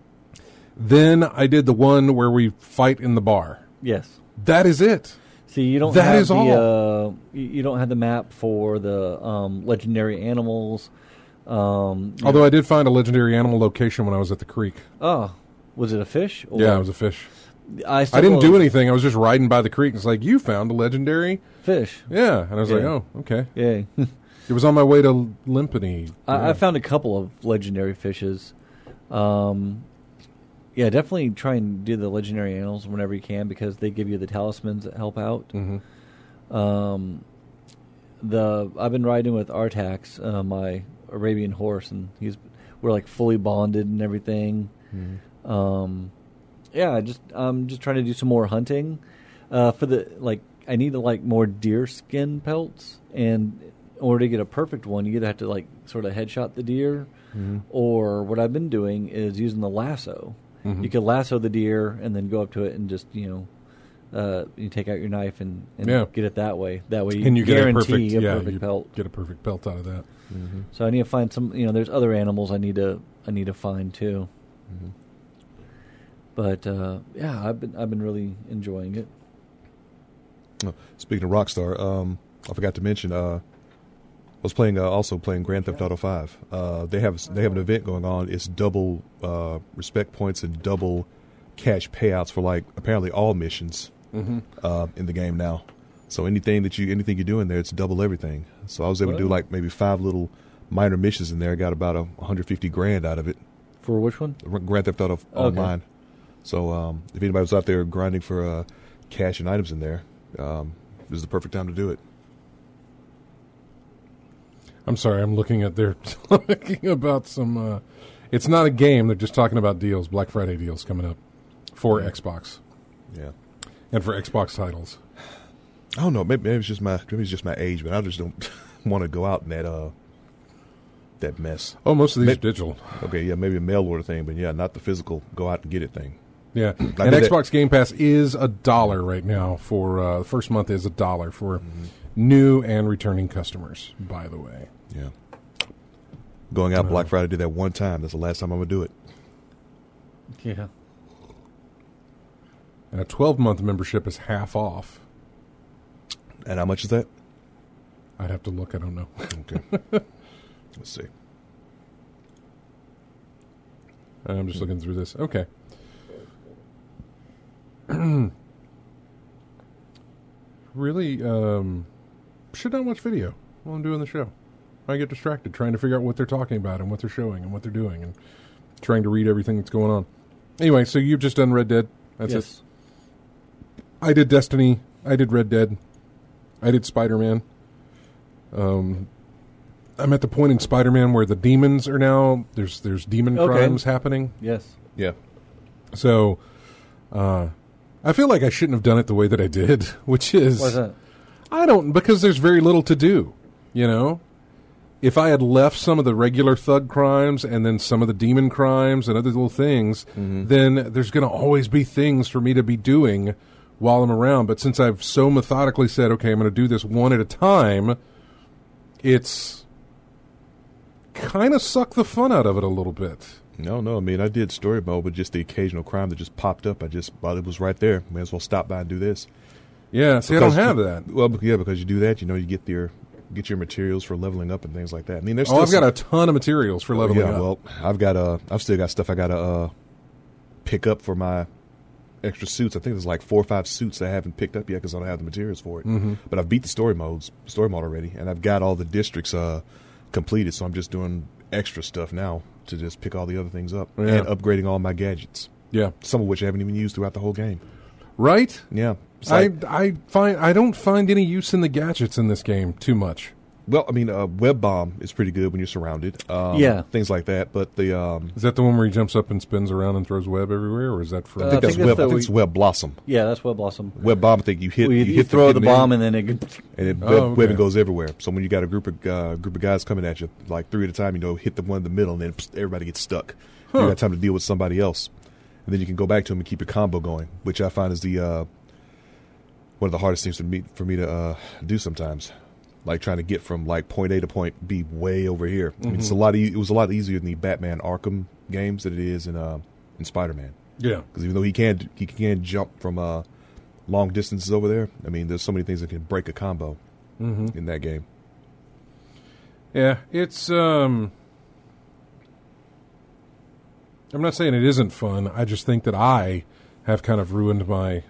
Then I did the one where we fight in the bar. Yes. That is it. See, you don't That have is the all. Uh, you you don't have the map for the um, legendary animals. Um, you Although I did find a legendary animal location when I was at the creek. oh, was it a fish? Or Yeah, it was a fish. I, I didn't do anything. I was just riding by the creek. It's like, you found a legendary. fish. Yeah. And I was like, Yeah. oh, okay. Yeah. It was on my way to Limpany. I, Yeah. I found a couple of legendary fishes. Um, yeah, definitely try and do the legendary animals whenever you can because they give you the talismans that help out. Mhm. Um, the I've been riding with Artax, uh, my Arabian horse, and he's we're like fully bonded and everything. Um, yeah, I just I'm just trying to do some more hunting. Uh, for the like, I need to like more deer skin pelts, and in order to get a perfect one, you either have to like sort of headshot the deer, or what I've been doing is using the lasso. Mhm. You can lasso the deer and then go up to it and just you know. Uh, you take out your knife and, and Yeah. get it that way. That way you, And you get a guarantee perfect, a yeah, perfect you pelt. get a perfect pelt out of that. So I need to find some. You know, there's other animals I need to I need to find too. But uh, yeah, I've been I've been really enjoying it. Oh, speaking of Rockstar, um, I forgot to mention. Uh, I was playing uh, also playing Grand Theft Auto Five. Uh, they have they have an event going on. It's double uh, respect points and double cash payouts for like apparently all missions uh, in the game now. So anything that you anything you do in there, it's double everything. So I was able to do Wow. like maybe five little minor missions in there. I got about a one hundred fifty grand out of it. For which one? Grand Theft Auto Online. So um, if anybody was out there grinding for uh, cash and items in there, um, this is the perfect time to do it. I'm sorry, I'm looking at their talking about some. Uh, it's not a game. They're just talking about deals, Black Friday deals coming up for Xbox Yeah. and for Xbox titles. I don't know. Maybe, maybe it's just my maybe it's just my age, but I just don't want to go out in that uh that mess. Oh, most of these Ma- are digital. Okay, yeah, maybe a mail order thing, but yeah, not the physical go out and get it thing. Yeah, I and did Xbox that. Game Pass is a dollar right now for uh, the first month is a dollar for mm-hmm. new and returning customers. By the way, Yeah. Going out Uh, Black Friday, did that one time. That's the last time I'm gonna do it. Yeah. and a twelve month membership is half off. And how much is that? I'd have to look. I don't know. Okay. Let's see. I'm just looking through this. Okay. Really, um, should not watch video while I'm doing the show. I get distracted trying to figure out what they're talking about and what they're showing and what they're doing and trying to read everything that's going on. Anyway, so you've just done Red Dead. That's yes. it. I did Destiny. I did Red Dead. I did Spider-Man. Um, I'm at the point in Spider-Man where the demons are now, there's there's demon Okay. crimes happening. Yes. Yeah. So, uh, I feel like I shouldn't have done it the way that I did, which is... Why's that? I don't, because there's very little to do, you know? If I had left some of the regular thug crimes and then some of the demon crimes and other little things, Mm-hmm. then there's going to always be things for me to be doing while I'm around. But since I've so methodically said, okay, I'm going to do this one at a time, it's kind of sucked the fun out of it a little bit. No, no. I mean, I did story mode, but just the occasional crime that just popped up. I just, while it was right there, may as well stop by and do this. Yeah, see, Because- I don't have that. Well, yeah, because you do that, you know, you get your get your materials for leveling up and things like that. I mean, there's Oh, still I've got some- a ton of materials for leveling yeah, up. well, I've got uh, I've still got stuff I got to uh, pick up for my extra suits. I think there's like four or five suits that I haven't picked up yet because I don't have the materials for it. Mm-hmm. But I've beat the story modes, story mode already, and I've got all the districts uh, completed. So I'm just doing extra stuff now to just pick all the other things up Yeah. and upgrading all my gadgets. Yeah. Some of which I haven't even used throughout the whole game. Right? Yeah, It's I like- I find I don't find any use in the gadgets in this game too much. well, I mean, uh, web bomb is pretty good when you're surrounded. Um, Yeah. things like that. But the um, Is that the one where he jumps up and spins around and throws web everywhere, or is that for? Uh, I think I that's think web. that's I the think it's web blossom. Yeah, that's Web Blossom. Web bomb. I think you hit. Well, you, you you hit throw the, the hit bomb and then it. and it Oh, web, okay. webbing goes everywhere. So when you got a group of uh, group of guys coming at you, like three at a time, you know, hit the one in the middle, and then psst, everybody gets stuck. Huh. You got time to deal with somebody else, and then you can go back to them and keep your combo going, which I find is the uh, one of the hardest things for me for me to uh, do sometimes. Like trying to get from like point A to point B way over here. I mean, it's a lot. E- it was a lot easier in the Batman Arkham games than it is in uh, in Spider Man. Yeah. Because even though he can he can jump from uh, long distances over there, I mean, there's so many things that can break a combo Mm-hmm. in that game. Yeah, it's. um I'm not saying it isn't fun. I just think that I have kind of ruined my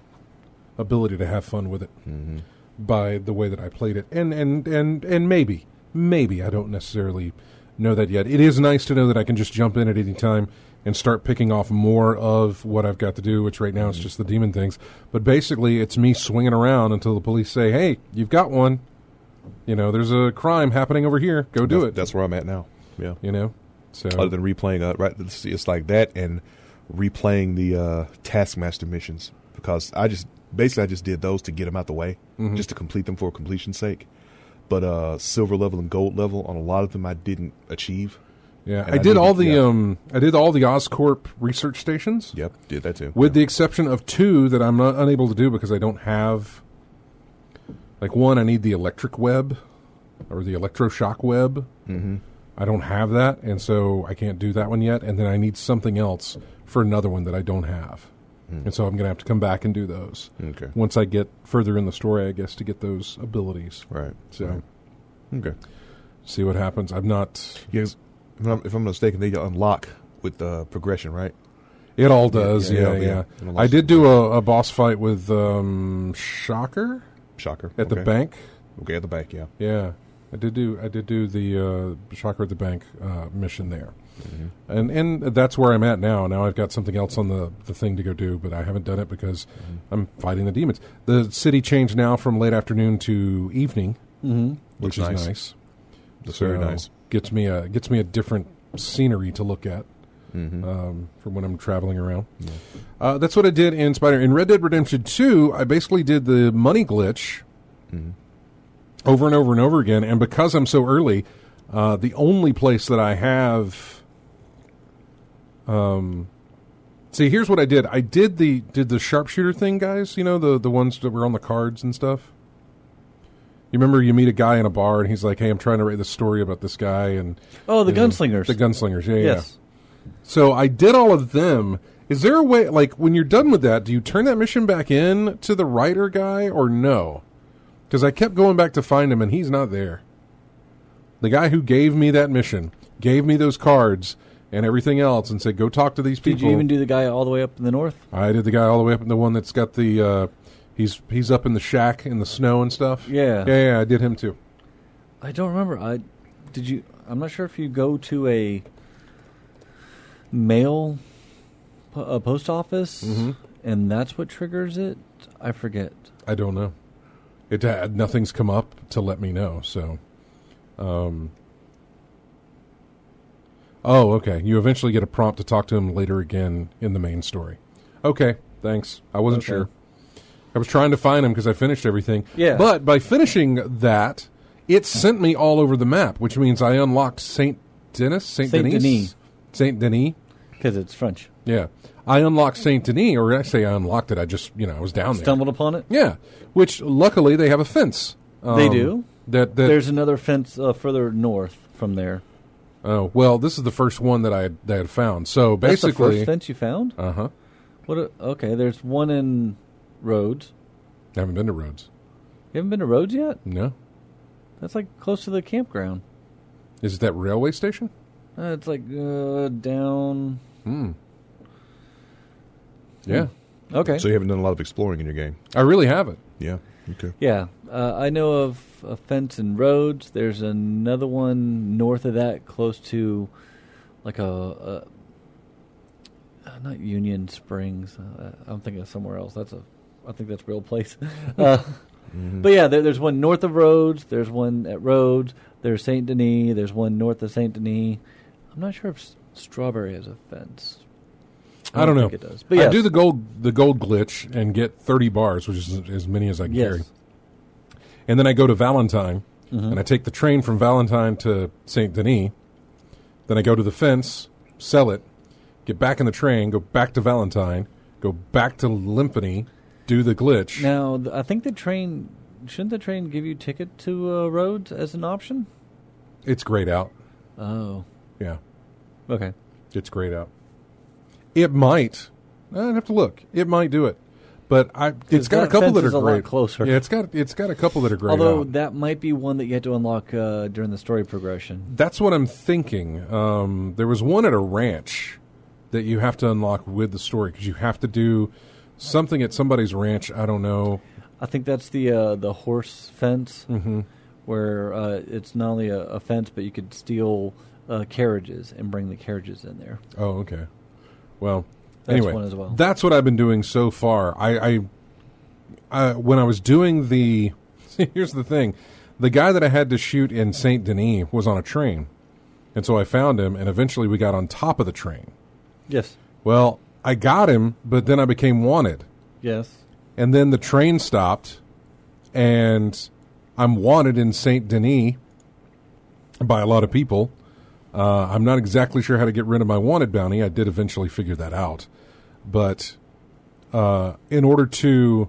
ability to have fun with it Mm-hmm. by the way that I played it, and and and and maybe maybe I don't necessarily know that yet. It is nice to know that I can just jump in at any time and start picking off more of what I've got to do, which right now is just the demon things. But basically, it's me swinging around until the police say, "Hey, you've got one. You know, there's a crime happening over here. Go do that's, it." That's where I'm at now. Yeah. You know, so Other than replaying, uh, right? It's, it's like that and replaying the uh, Taskmaster missions because I just basically I just did those to get them out the way, Mhm. just to complete them for completion's sake. But uh, silver level and gold level on a lot of them I didn't achieve. yeah, and I I did need all to- the yeah. um, I did all the Oscorp research stations. Yep, did that too. With yeah. the exception of two that I'm not unable to do because I don't have. Like one, I need the electric web, or the electroshock web. Mm-hmm. I don't have that, and so I can't do that one yet. And then I need something else for another one that I don't have, Mm. and so I'm going to have to come back and do those Okay. once I get further in the story, I guess, to get those abilities. Right. So Right. Okay. see what happens. I'm not. Yes. If I'm, if I'm mistaken, they unlock with the progression, right? It all does. yeah, Yeah, yeah, yeah. yeah. It unlocks I did the do a, a boss fight with um, Shocker Shocker. at the Okay. bank. Okay, at the bank, yeah. Yeah, I did do I did do the uh, Shocker at the Bank uh, mission there, Mm-hmm. and and that's where I'm at now. Now I've got something else on the, the thing to go do, but I haven't done it because Mm-hmm. I'm fighting the demons. The city changed now from late afternoon to evening, Mm-hmm. which Looks is nice. nice. That's So very nice. Gets me a gets me a different scenery to look at Mm-hmm. um, from when I'm traveling around. Yeah. Uh, that's what I did in Spider in Red Dead Redemption two. I basically did the money glitch. Mm-hmm. Over and over and over again, and because I'm so early, uh, the only place that I have um, See, here's what I did. I did the did the sharpshooter thing, guys. You know, the the ones that were on the cards and stuff. You remember you meet a guy in a bar and he's like, "Hey, I'm trying to write this story about this guy." And Oh, the you know, gunslingers. the gunslingers. Yeah, Yes. yeah. So I did all of them. Is there a way, like, when you're done with that, do you turn that mission back in to the writer guy or no? Because I kept going back to find him and he's not there. The guy who gave me that mission gave me those cards and everything else and said, go talk to these people. Did you even do the guy all the way up in the north? I did the guy all the way up in the one that's got the, uh, he's he's up in the shack in the snow and stuff. Yeah. Yeah, yeah, I did him too. I don't remember. I did you. I'm not sure if you go to a mail po- a post office Mhm. and that's what triggers it. I forget. I don't know. It uh, nothing's come up to let me know, so. Um. Oh, okay. You eventually get a prompt to talk to him later again in the main story. Okay, thanks. I wasn't Okay. sure. I was trying to find him because I finished everything. Yeah. But by finishing that, it sent me all over the map, which means I unlocked Saint Denis, Saint Saint Denis, Denis. Saint Denis. Because it's French. Yeah, I unlocked Saint Denis, or I say I unlocked it. I just, you know, I was down there. Stumbled upon it. Yeah, which luckily they have a fence. They Um, do? That that There's another fence uh, further north from there. Oh, well, this is the first one that I had, that I had found. So That's the basically, first fence you found? uh huh. What? A, okay, there's one in Rhodes. I haven't been to Rhodes. You haven't been to Rhodes yet? No, That's like close to the campground. is it that railway station? Uh, it's like uh, down. Hmm. Yeah, Okay. So you haven't done a lot of exploring in your game. I really haven't. Yeah. Okay. Yeah, uh, I know of a fence in Rhodes. There's another one north of that, close to like a, a uh, not Union Springs. Uh, I'm thinking of somewhere else. That's a, I think that's a real place. uh, Mhm. But yeah, there, there's one north of Rhodes. There's one at Rhodes. There's Saint Denis. There's one north of Saint Denis. I'm not sure if S- Strawberry has a fence. I don't know. think it does. But I yes. do the gold the gold glitch and get thirty bars, which is as many as I can Yes. carry. And then I go to Valentine, Mhm. and I take the train from Valentine to Saint Denis. Then I go to the fence, sell it, get back in the train, go back to Valentine, go back to Limpany, do the glitch. Now, th- I think the train shouldn't the train give you ticket to uh, Rhodes as an option? It's grayed out. Oh, Yeah, okay. it's grayed out. It might. I'd have to look. It might do it, but I. It's got that a couple fence that are is a lot grayed. closer. Yeah, it's got it's got a couple that are grayed Although out. that might be one that you had to unlock uh, during the story progression. That's what I'm thinking. Um, there was one at a ranch that you have to unlock with the story because you have to do something at somebody's ranch. I don't know. I think that's the uh, the horse fence, Mm-hmm. where uh, it's not only a, a fence, but you could steal uh, carriages and bring the carriages in there. Oh, okay. Well, That's anyway, one as well. that's what I've been doing so far. I, I, I when I was doing the, see, here's the thing, the guy that I had to shoot in Saint Denis was on a train, and so I found him, and eventually we got on top of the train. Yes. Well, I got him, but then I became wanted. Yes. And then the train stopped, and I'm wanted in Saint Denis by a lot of people. Uh, I'm not exactly sure how to get rid of my wanted bounty. I did eventually figure that out. But uh, in order to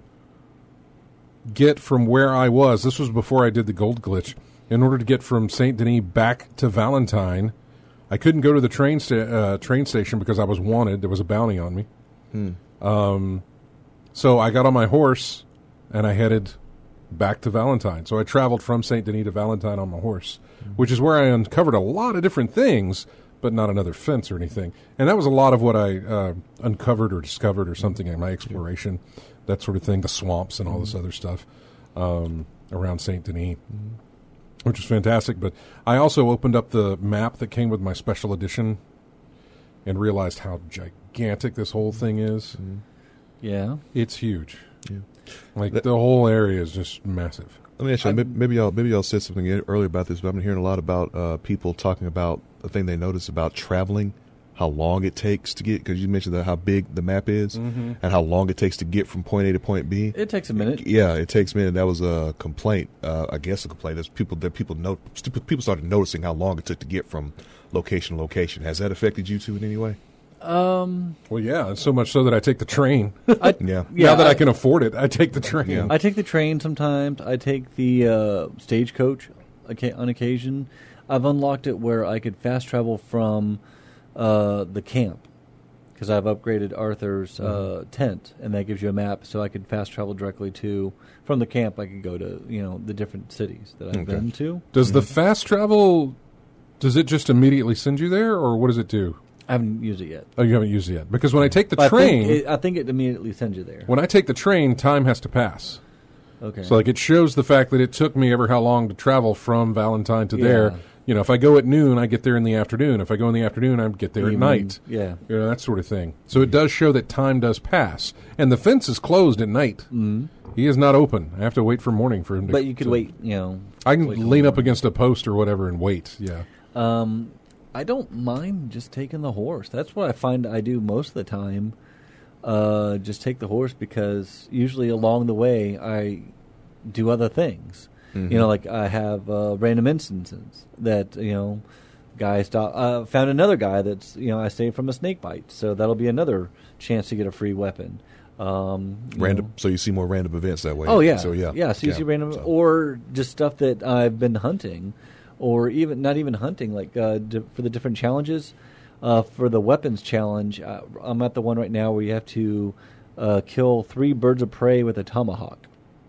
get from where I was, this was before I did the gold glitch, in order to get from Saint Denis back to Valentine, I couldn't go to the train, sta- uh, train station because I was wanted. There was a bounty on me. Hmm. Um, so I got on my horse and I headed back to Valentine. So I traveled from Saint Denis to Valentine on my horse, mm-hmm. which is where I uncovered a lot of different things, but not another fence or anything. And that was a lot of what I uh, uncovered or discovered or something in my exploration, that sort of thing, the swamps and all this other stuff um, around Saint Denis, mm-hmm. which was fantastic. But I also opened up the map that came with my special edition and realized how gigantic this whole thing is. Mm-hmm. Yeah. It's huge. Yeah. Like That- the whole area is just massive. Let me ask you, maybe, maybe y'all maybe y'all said something earlier about this, but I've been hearing a lot about uh, people talking about the thing they notice about traveling, how long it takes to get, because you mentioned that how big the map is Mm-hmm. and how long it takes to get from point A to point B. It takes a minute. Yeah, it takes a minute. That was a complaint. Uh, I guess a complaint. There's people that people know. People started noticing how long it took to get from location to location. Has that affected you two in any way? Um, Well, yeah, so much so that I take the train. I, Yeah. yeah, now that I, I can afford it, I take the train. Yeah. I take the train sometimes. I take the uh, stagecoach oca- on occasion. I've unlocked it where I could fast travel from uh, the camp because I've upgraded Arthur's uh, Mm-hmm. tent, and that gives you a map, so I could fast travel directly to from the camp. I could go to you know the different cities that I've Okay. been to. Does the fast travel, does it just immediately send you there, or what does it do? I haven't used it yet. Oh, you haven't used it yet. Because when I take the But train, I think, it, I think it immediately sends you there. when I take the train, time has to pass. Okay. So, like, it shows the fact that it took me ever how long to travel from Valentine to Yeah. there. You know, if I go at noon, I get there in the afternoon. If I go in the afternoon, I get there at Evening. night. Yeah. You know, that sort of thing. So it does show that time does pass. And the fence is closed at night. Mm. He is not open. I have to wait for morning for him to... But you could to- wait, you know. I can wait lean till up against a post or whatever and wait, yeah. Um, I don't mind just taking the horse. That's what I find I do most of the time. Uh, just take the horse because usually along the way I do other things. Mm-hmm. You know, like I have uh, random instances that you know, guy stop. Uh, found another guy that's you know I saved from a snake bite, so that'll be another chance to get a free weapon. Um, you Random. know. So you see more random events that way. Oh yeah, So yeah. yeah. So you see random, So- or just stuff that I've been hunting, or even not even hunting, like uh, di- for the different challenges. Uh, for the weapons challenge, uh, I'm at the one right now where you have to uh, kill three birds of prey with a tomahawk.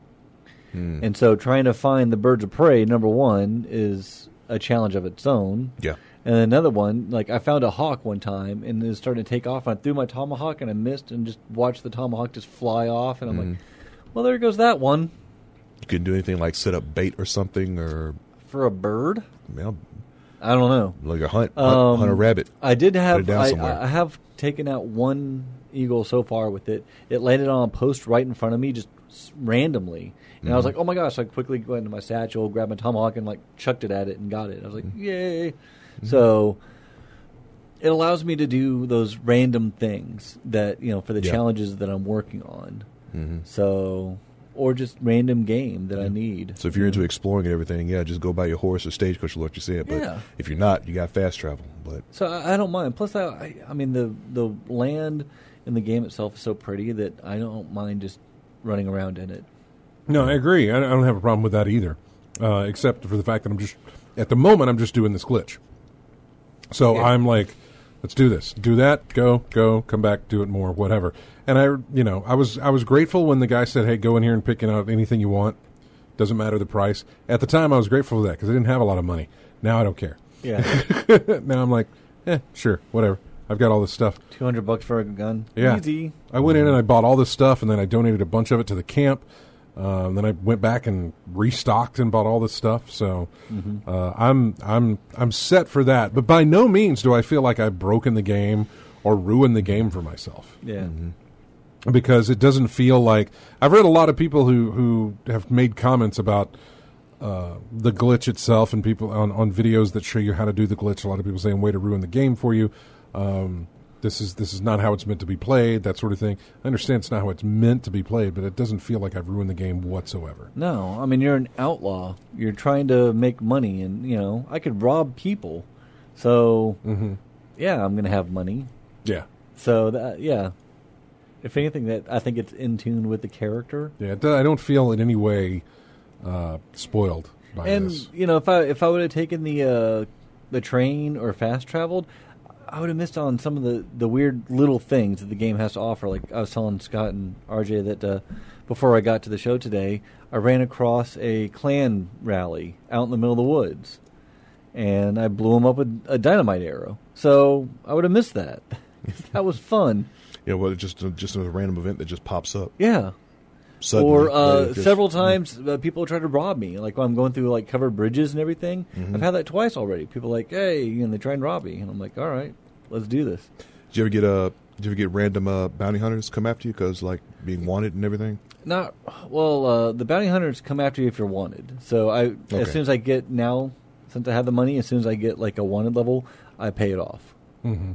Hmm. And so, trying to find the birds of prey, number one, is a challenge of its own. Yeah. And another one, like I found a hawk one time, and it was starting to take off. And I threw my tomahawk, and I missed, and just watched the tomahawk just fly off. And I'm like, well, there goes that one. You couldn't do anything like set up bait or something, or For a bird? you know, I don't know. like a hunt, hunt, Um, hunt a rabbit. I did have. it down I, somewhere. I have taken out one eagle so far with it. It landed on a post right in front of me, just s- randomly, and I was like, "Oh my gosh!" So I quickly went into my satchel, grabbed my tomahawk, and like chucked it at it and got it. I was like, "Yay!" So it allows me to do those random things that you know for the Yeah. challenges that I'm working on. Mm-hmm. So. Or just random game that I need. So if you're into exploring and everything, yeah, just go by your horse or stagecoach, like you said. But Yeah. if you're not, you got fast travel. But So I, I don't mind. Plus, I, I, I mean, the the land in the game itself is so pretty that I don't mind just running around in it. No, I agree. I I don't have a problem with that either, uh, except for the fact that I'm just, at the moment, I'm just doing this glitch. So Yeah. I'm like, let's do this, do that, go, go, come back, do it more, whatever. And I, you know, I was I was grateful when the guy said, "Hey, go in here and pick out anything you want. Doesn't matter the price." At the time, I was grateful for that because I didn't have a lot of money. Now I don't care. Yeah, Now I'm like, eh, sure, whatever. I've got all this stuff. two hundred bucks for a gun. Yeah. Easy. I went in and I bought all this stuff, and then I donated a bunch of it to the camp. Um, then I went back and restocked and bought all this stuff. So uh, I'm I'm I'm set for that. But by no means do I feel like I've broken the game or ruined the game for myself, Yeah. because it doesn't feel like I've read a lot of people who who have made comments about uh, the glitch itself, and people on, on videos that show you how to do the glitch. A lot of people saying, "Way to ruin the game for you." Um, This is this is not how it's meant to be played, that sort of thing. I understand it's not how it's meant to be played, but it doesn't feel like I've ruined the game whatsoever. No, I mean you're an outlaw. You're trying to make money, and you know I could rob people. So Mm-hmm. yeah, I'm gonna have money. Yeah, So that yeah. If anything, that I think it's in tune with the character. yeah. it do- I don't feel in any way uh, spoiled by And this. you know, if I if I would have taken the uh, the train or fast traveled, I would have missed on some of the, the weird little things that the game has to offer. Like I was telling Scott and R J that uh, before I got to the show today, I ran across a Klan rally out in the middle of the woods, and I blew them up with a dynamite arrow. So I would have missed that. That was fun. yeah, well, it's just just a random event that just pops up Yeah. suddenly. Or Yeah, uh, just- several times uh, people try to rob me. Like when I'm going through like covered bridges and everything. Mm-hmm. I've had that twice already. People are like, hey, and they try and rob me, and I'm like, all right, let's do this. Did you ever get uh, Did you ever get random uh, bounty hunters come after you because like being wanted and everything? Not well. Uh, the bounty hunters come after you if you're wanted. So I, Okay. as soon as I get now, since I have the money, as soon as I get like a wanted level, I pay it off. Mm-hmm.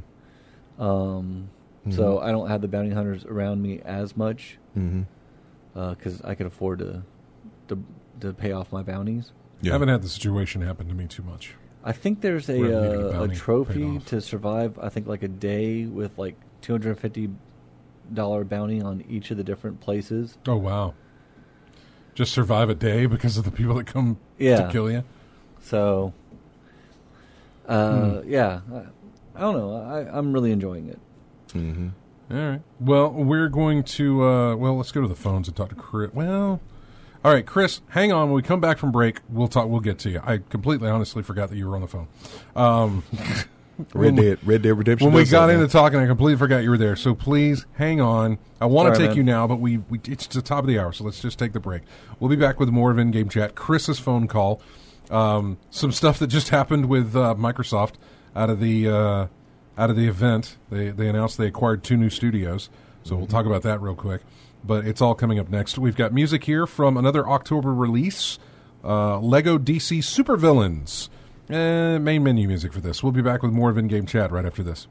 Um, so I don't have the bounty hunters around me as much Mm-hmm. because I can afford to, to to pay off my bounties. I haven't had the situation happen to me too much. I think there's a Rather than getting a uh, a bounty paid trophy off. to survive. I think like a day with like two hundred and fifty dollar bounty on each of the different places. Oh wow! Just survive a day because of the people that come Yeah. to kill you. So, uh, Hmm. yeah, I, I don't know. I, I'm really enjoying it. Mm-hmm. All right. Well, we're going to. Uh, well, let's go to the phones and talk to Chris. Well, all right, Chris. Hang on. When we come back from break, we'll talk. We'll get to you. I completely, honestly forgot that you were on the phone. Um, Red Dead, Red Dead Redemption. when we does got that, into man. talking, I completely forgot you were there. So please hang on. I want to Sorry, take man. you now, but we, we it's the top of the hour, so let's just take the break. We'll be back with more of In-Game Chat. Chris's phone call. Um, some stuff that just happened with uh, Microsoft out of the uh, out of the event. They they announced they acquired two new studios, so we'll talk about that real quick. But it's all coming up next. We've got music here from another October release, uh, Lego D C Supervillains. Uh, main menu music for this. We'll be back with more of In-Game Chat right after this.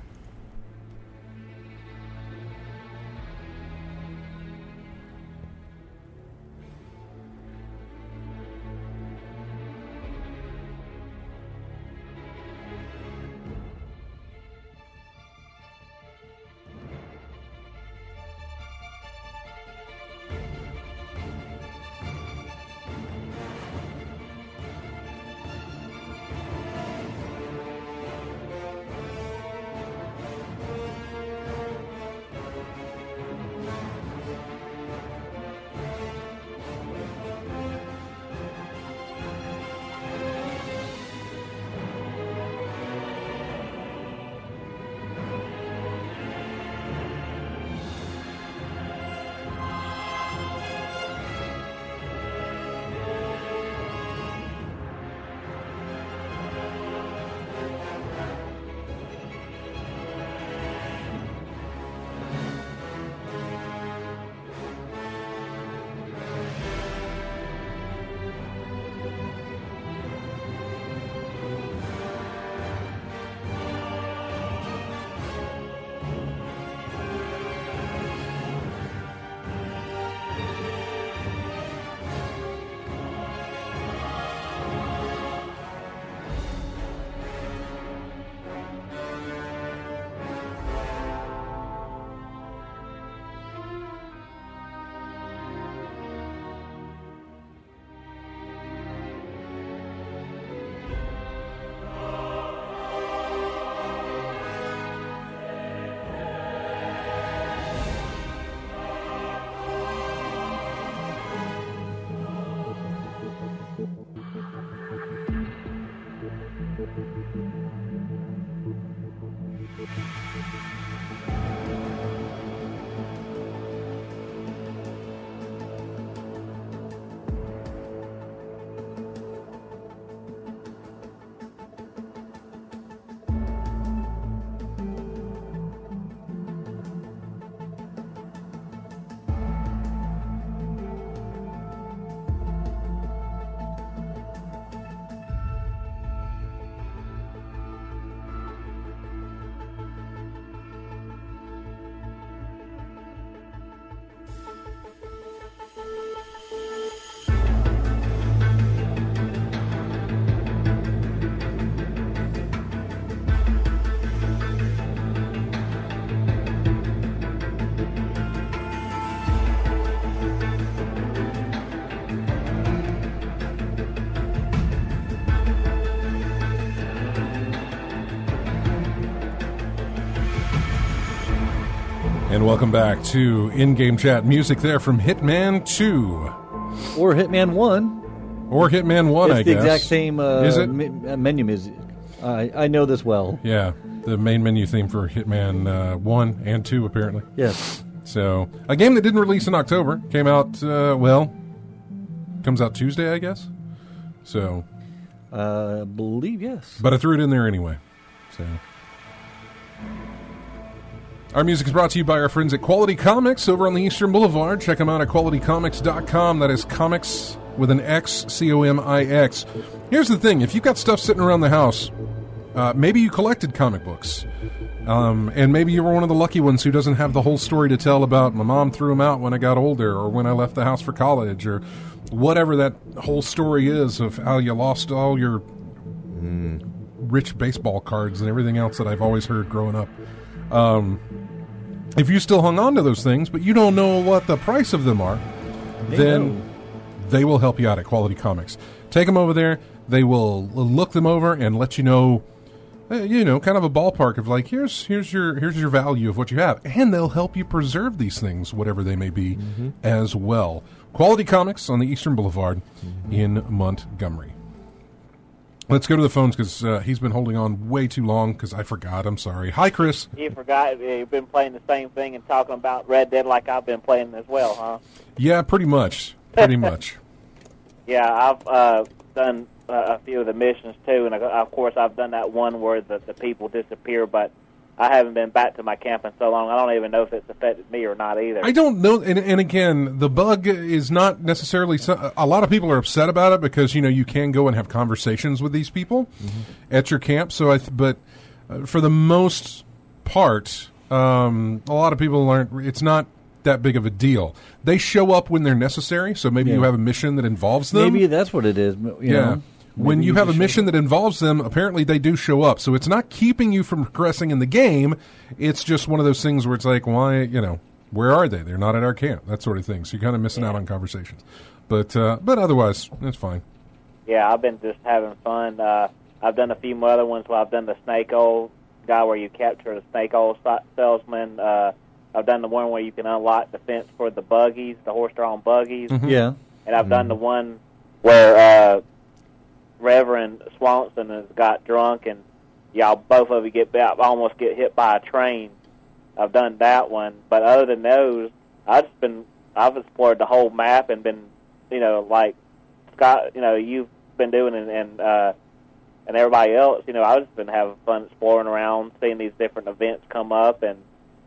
And welcome back to In-Game Chat. Music there from Hitman two. Or Hitman one. Or Hitman one, It's I the guess. exact same uh, Is it? me- uh, menu music. I, I know this well. Yeah, the main menu theme for Hitman uh, one and two, apparently. Yes. So, a game that didn't release in October. Came out, uh, well, comes out Tuesday, I guess. So, Uh, I believe yes. but I threw it in there anyway. So, our music is brought to you by our friends at Quality Comics over on the Eastern Boulevard. Check them out at quality comics dot com. That is comics with an X, C O M I X. Here's the thing. If you've got stuff sitting around the house, uh, maybe you collected comic books. Um, and maybe you were one of the lucky ones who doesn't have the whole story to tell about my mom threw them out when I got older or when I left the house for college or whatever that whole story is of how you lost all your mm. rich baseball cards and everything else that I've always heard growing up. Um, if you still hung on to those things, but you don't know what the price of them are, they then know. They will help you out at Quality Comics. Take them over there. They will look them over and let you know, uh, you know, kind of a ballpark of like, here's here's your here's your value of what you have, and they'll help you preserve these things, whatever they may be, mm-hmm. as well. Quality Comics on the Eastern Boulevard mm-hmm. in Montgomery. Let's go to the phones because uh, he's been holding on way too long because I forgot. I'm sorry. Hi, Chris. You forgot you've been playing the same thing and talking about Red Dead like I've been playing as well, huh? Yeah, pretty much. Pretty much. Yeah, I've uh, done uh, a few of the missions too, and of course I've done that one where the, the people disappear, but I haven't been back to my camp in so long, I don't even know if it's affected me or not either. I don't know, and, and again, the bug is not necessarily, a lot of people are upset about it because, you know, you can go and have conversations with these people mm-hmm. at your camp, so I th- but uh, for the most part, um, a lot of people aren't, it's not that big of a deal. They show up when they're necessary, so maybe yeah. you have a mission that involves them. Maybe that's what it is. You yeah. know? When Maybe you you have a should mission that involves them, apparently they do show up. So it's not keeping you from progressing in the game. It's just one of those things where it's like, why, you know, where are they? They're not at our camp, that sort of thing. So you're kind of missing yeah. out on conversations. But uh, but otherwise, it's fine. Yeah, I've been just having fun. Uh, I've done a few other ones where I've done the snake oil guy where you capture the snake oil salesman. Uh, I've done the one where you can unlock the fence for the buggies, the horse-drawn buggies. Mm-hmm. Yeah. And I've mm-hmm. done the one where... Uh, Reverend Swanson has got drunk, and y'all both of you get almost get hit by a train. I've done that one, but other than those, I've just been I've explored the whole map and been, you know, like Scott, you know, you've been doing, and and, uh, and everybody else, you know, I've just been having fun exploring around, seeing these different events come up, and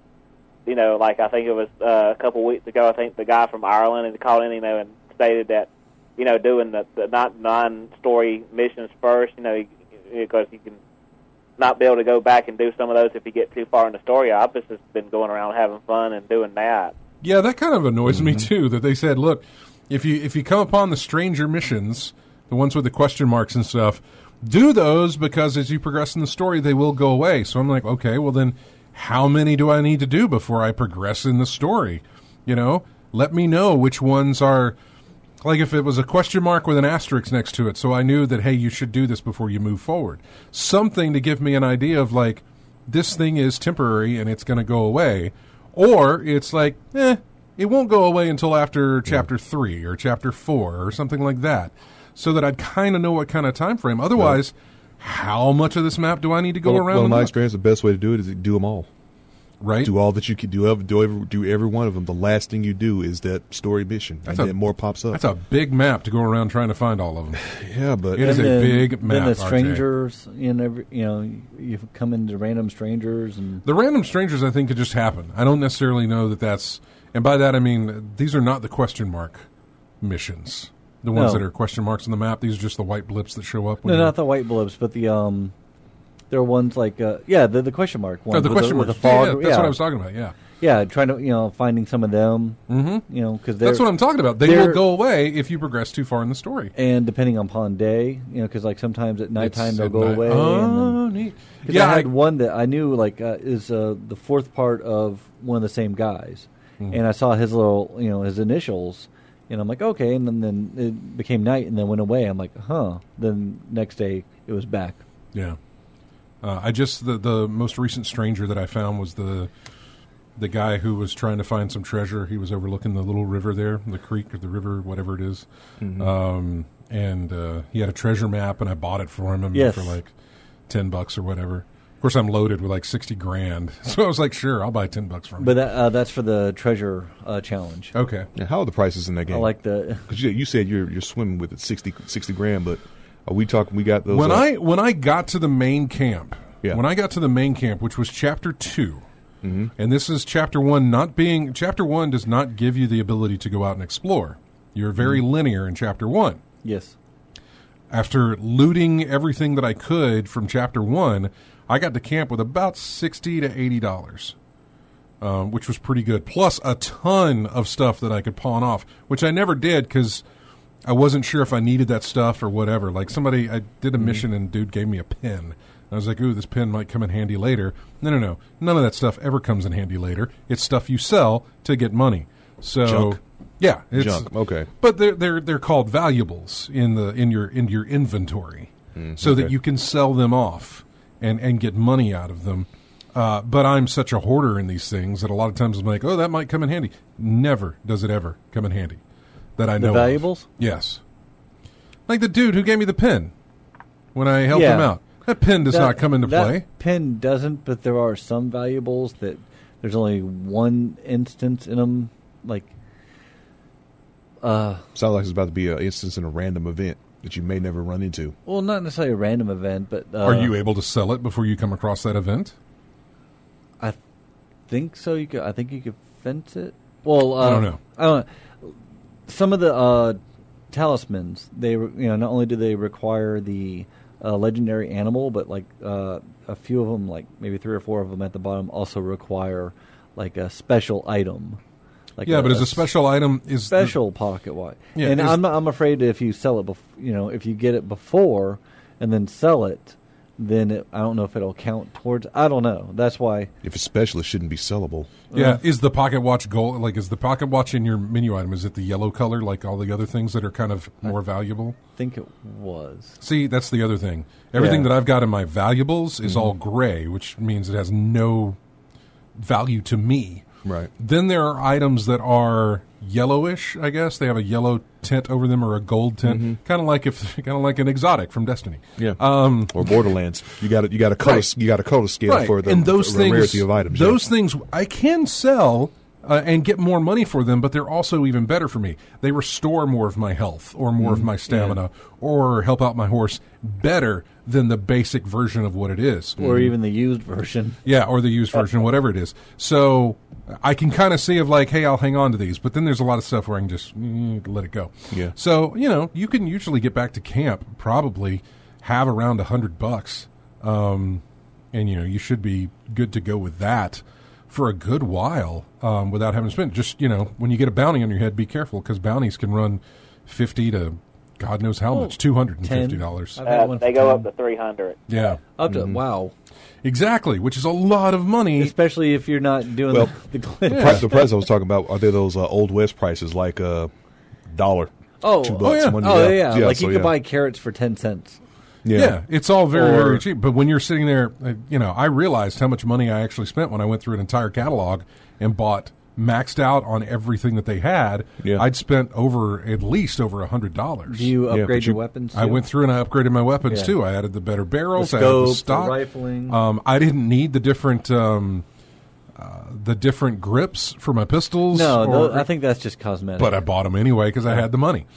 you know, like I think it was uh, a couple of weeks ago, I think the guy from Ireland had called in, you know, and stated that, you know, doing the, the not non-story missions first, you know, because you can not be able to go back and do some of those if you get too far in the story. I've just been going around having fun and doing that. Yeah, that kind of annoys mm-hmm. me, too, that they said, look, if you if you come upon the stranger missions, the ones with the question marks and stuff, do those because as you progress in the story, they will go away. So I'm like, okay, well then how many do I need to do before I progress in the story? You know, let me know which ones are... Like if it was a question mark with an asterisk next to it, so I knew that, hey, you should do this before you move forward. Something to give me an idea of, like, this thing is temporary and it's going to go away. Or it's like, eh, it won't go away until after chapter three or chapter four or something like that. So that I'd kind of know what kind of time frame. Otherwise, yeah. how much of this map do I need to go well, around? Well, in my look? experience, the best way to do it is to do them all. Right. Do all that you can do. Every, do every do every one of them. The last thing you do is that story mission, that's and a, then more pops up. That's a big map to go around trying to find all of them. Yeah, but it is then, a big map. Then the strangers, in every, you know, you come into random strangers, and the random strangers, I think, could just happen. I don't necessarily know that that's, and by that I mean these are not the question mark missions. The ones no. that are question marks on the map. These are just the white blips that show up. No, not the white blips, but the um. There are ones like, uh, yeah, the, the question mark one. Oh, the with question the, mark. With the fog. Yeah, yeah, that's yeah. what I was talking about, yeah. Yeah, trying to, you know, finding some of them. Mm-hmm. You know, because that's what I'm talking about. They will go away if you progress too far in the story. And depending upon day, you know, because like sometimes at nighttime It's they'll at go night. away. Oh, and then, neat. Yeah, I had I, one that I knew, like, uh, is uh, the fourth part of one of the same guys. Mm-hmm. And I saw his little, you know, his initials. And I'm like, okay. And then, then it became night and then went away. I'm like, huh. Then next day it was back. Yeah. Uh, I just the the most recent stranger that I found was the the guy who was trying to find some treasure. He was overlooking the little river there, the creek or the river, whatever it is. Mm-hmm. Um, and uh, he had a treasure map, and I bought it for him yes. for like ten bucks or whatever. Of course, I'm loaded with like sixty grand, so I was like, sure, I'll buy ten bucks from him. But that, uh, that's for the treasure uh, challenge. Okay. Now, how are the prices in that game? I like the because you, you said you're you're swimming with it sixty, sixty grand, but. Are we talking? We got those. When up? I when I got to the main camp, yeah. when I got to the main camp, which was chapter two, mm-hmm. and this is chapter one. Not being chapter one does not give you the ability to go out and explore. You're very mm-hmm. linear in chapter one. Yes. After looting everything that I could from chapter one, I got to camp with about sixty to eighty dollars, um, which was pretty good. Plus a ton of stuff that I could pawn off, which I never did because. I wasn't sure if I needed that stuff or whatever. Like somebody, I did a Mm-hmm. mission and dude gave me a pin. I was like, ooh, this pin might come in handy later. No, no, no. None of that stuff ever comes in handy later. It's stuff you sell to get money. So, Junk. yeah, it's, Junk. Okay. But they're they're they're called valuables in the in your in your inventory, Mm, so that okay. you can sell them off and and get money out of them. Uh, but I'm such a hoarder in these things that a lot of times I'm like, oh, that might come in handy. Never does it ever come in handy that I know. The of. valuables? Yes. Like the dude who gave me the pin when I helped Yeah. him out. That pin does That- not come into that play. Pin doesn't, but there are some valuables that there's only one instance in them. Like, uh, Sounds like it's about to be an instance in a random event that you may never run into. well, not necessarily a random event, but uh, Are you able to sell it before you come across that event? I think so. You could. I think you could fence it. Well, uh, I don't know. I don't know. Some of the uh, talismans, they re- you know, not only do they require the uh, legendary animal, but like uh, a few of them, like maybe three or four of them at the bottom, also require like a special item. Like Yeah, but as a special item is the- special pocket watch. Yeah, and is- I'm I'm afraid if you sell it, bef- you know, if you get it before and then sell it, then it, I don't know if it'll count towards. I don't know. That's why. If it's special, it shouldn't be sellable. Yeah, is the pocket watch gold? Like, is the pocket watch in your menu item? Is it the yellow color, like all the other things that are kind of more valuable? I think it was. See, that's the other thing. Everything Yeah. that I've got in my valuables is all gray, which means it has no value to me. Right. Then there are items that are yellowish. I guess they have a yellow tint over them or a gold tint, kind of like if kind of like an exotic from Destiny. Yeah. Um, or Borderlands. You got you got a color Right. you got a color scale for the, and those the things, rarity of items. Those yeah. things I can sell uh, and get more money for them, but they're also even better for me. They restore more of my health or more of my stamina or help out my horse better than the basic version of what it is. Or even the used version. Yeah, or the used version, whatever it is. So I can kind of see of like, hey, I'll hang on to these. But then there's a lot of stuff where I can just mm, let it go. Yeah. So, you know, you can usually get back to camp, probably have around a hundred bucks. Um, and, you know, you should be good to go with that for a good while um, without having to spend. Just, you know, when you get a bounty on your head, be careful because bounties can run fifty to God knows how much, two hundred fifty dollars. I've had Uh, one they for go ten. up to three hundred. Yeah, Up to wow. exactly, which is a lot of money. Especially if you're not doing Well, the, the glitch. The pri- the price I was talking about, are they those uh, old west prices like a uh, dollar? Oh, two oh, bucks, yeah. one- Oh yeah, like so you could yeah. buy carrots for ten cents. Yeah. Yeah, it's all very, Or- very cheap. But when you're sitting there, uh, you know, I realized how much money I actually spent when I went through an entire catalog and bought maxed out on everything that they had. Yeah. I'd spent over at least over a hundred dollars. Do you Yeah, upgrade but your you- weapons? I too? went through and I upgraded my weapons Yeah. too. I added the better barrels, The I added the scope, the stock, rifling. Um, I didn't need the different, um, uh, the different grips for my pistols. No, or- tho- I think that's just cosmetic. but I bought them anyway because I had the money.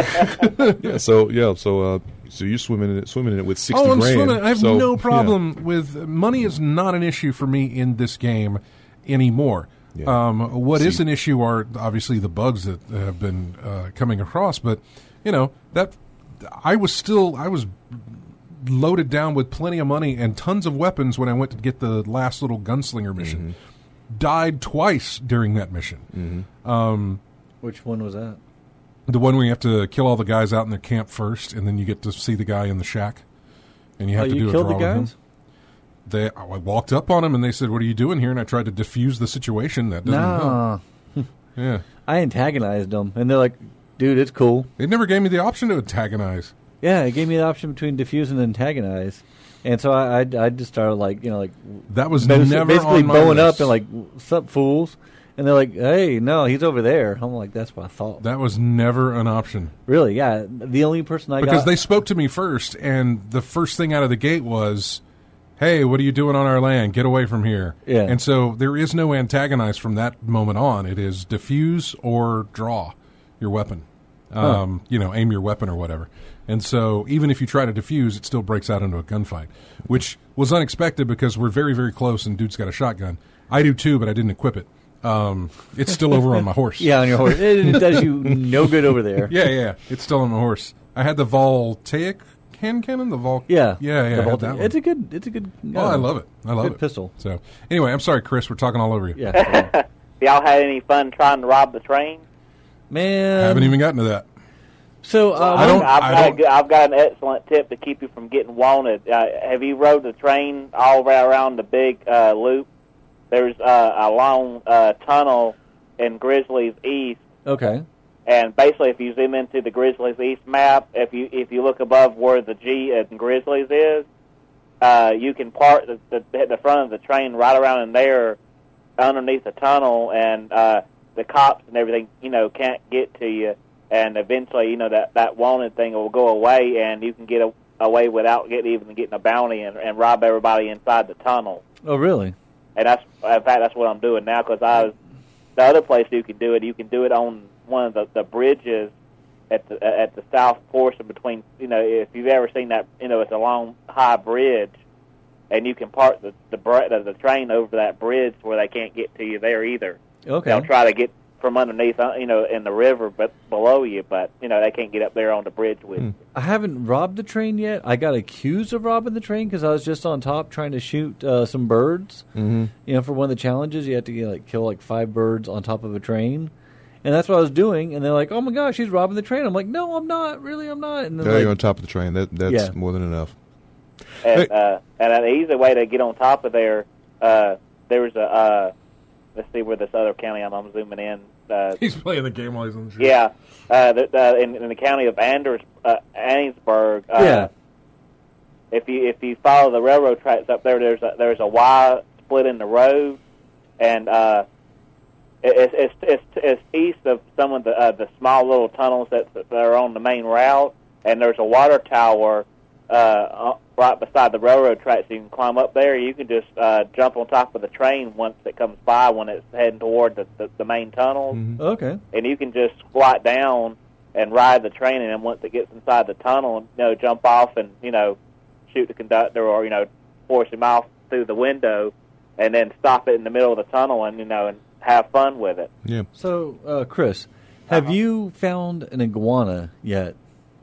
Yeah. So yeah. So uh, so you're swimming in it, swimming in it with sixty Oh, I'm grand. swimming. I have so, no yeah. problem with money. Is not an issue for me in this game anymore. Yeah. Um, what is See- an issue are obviously the bugs that have been uh, coming across. But you know that I was still I was loaded down with plenty of money and tons of weapons when I went to get the last little gunslinger mission. Mm-hmm. Died twice during that mission. Um, Which one was that? the one where you have to kill all the guys out in their camp first, and then you get to see the guy in the shack, and you have Oh, to you do a killed draw the with him. guys? They, I walked up on them and they said, "What are you doing here?" And I tried to defuse the situation. That didn't help. No, Yeah, I antagonized them, and they're like, "Dude, it's cool." they never gave me the option to antagonize. Yeah, it gave me the option between diffuse and antagonize, and so I, I, I just started like, you know, like That was basi- never basically on my bowing up list. and like, "Sup, fools?" And they're like, "Hey, no, he's over there." I'm like, "That's what I thought." That was never an option Really? Yeah. The only person I because got they spoke to me first, and the first thing out of the gate was, "Hey, what are you doing on our land? Get away from here!" Yeah. And so there is no antagonize from that moment on. It is diffuse or draw your weapon. Um, You know, aim your weapon or whatever. And so even if you try to defuse, it still breaks out into a gunfight, which was unexpected because we're very, very close and dude's got a shotgun. I do too, but I didn't equip it. Um, it's still over on my horse. yeah on your horse. It, it does you no good over there. Yeah, yeah. It's still on my horse. I had the Voltaic hand cannon, the Vol. Yeah, Yeah, yeah. The I had Volta- that one. it's a good. It's a good. Oh, I love it. I love Good it. pistol. So anyway, I'm sorry, Chris. We're talking all over you. Yeah, Y'all had any fun trying to rob the train? man. Haven't even gotten to that. So uh, I don't- I've, I got a don't- good, I've got an excellent tip to keep you from getting wanted. Uh, have you rode the train all the way around the big uh, loop? There's uh, a long uh, tunnel in Grizzlies East, Okay. and basically, if you zoom into the Grizzlies East map, if you if you look above where the G in Grizzlies is, uh, you can park the, the the front of the train right around in there, underneath the tunnel, and uh, the cops and everything, you know, can't get to you. And eventually, you know, that, that wanted thing will go away, and you can get a, away without getting even getting a bounty and, and rob everybody inside the tunnel. Oh, really? And that's, in fact, that's what I'm doing now, because I was, the other place you can do it, you can do it on one of the, the bridges at the at the south portion between, you know, if you've ever seen that, you know, it's a long, high bridge, and you can park the the, the, the train over that bridge where they can't get to you there either. Okay. They'll try to get from underneath, uh, you know, in the river, but below you, but, you know, they can't get up there on the bridge with you. I haven't robbed the train yet. I got accused of robbing the train because I was just on top trying to shoot uh, some birds. Mm-hmm. You know, for one of the challenges, you have to you know, like kill like five birds on top of a train, and that's what I was doing. And they're like, "Oh my gosh, he's robbing the train." I'm like, "No, I'm not. Really, I'm not." And then There like, you're on top of the train. That that's Yeah. more than enough. And, Hey. uh, and an easy way to get on top of there, uh, there's a, uh, let's see where this other county I'm, I'm zooming in. Uh, He's playing the game while he's on the show. yeah, uh, the, the, in, in the county of Anders, uh, Anningsburg. Uh, Yeah. If you if you follow the railroad tracks up there, there's a, there's a Y split in the road, and uh, it, it's it's it's east of some of the uh, the small little tunnels that, that are on the main route, and there's a water tower uh, right beside the railroad tracks. You can climb up there. You can just uh, jump on top of the train once it comes by when it's heading toward the, the, the main tunnel, Mhm. okay. and you can just squat down and ride the train, and then once it gets inside the tunnel, you know, jump off and, you know, shoot the conductor or, you know, force him off through the window, and then stop it in the middle of the tunnel and, you know, and have fun with it. Yeah. So, uh, Chris, have Uh-huh. you found an iguana yet?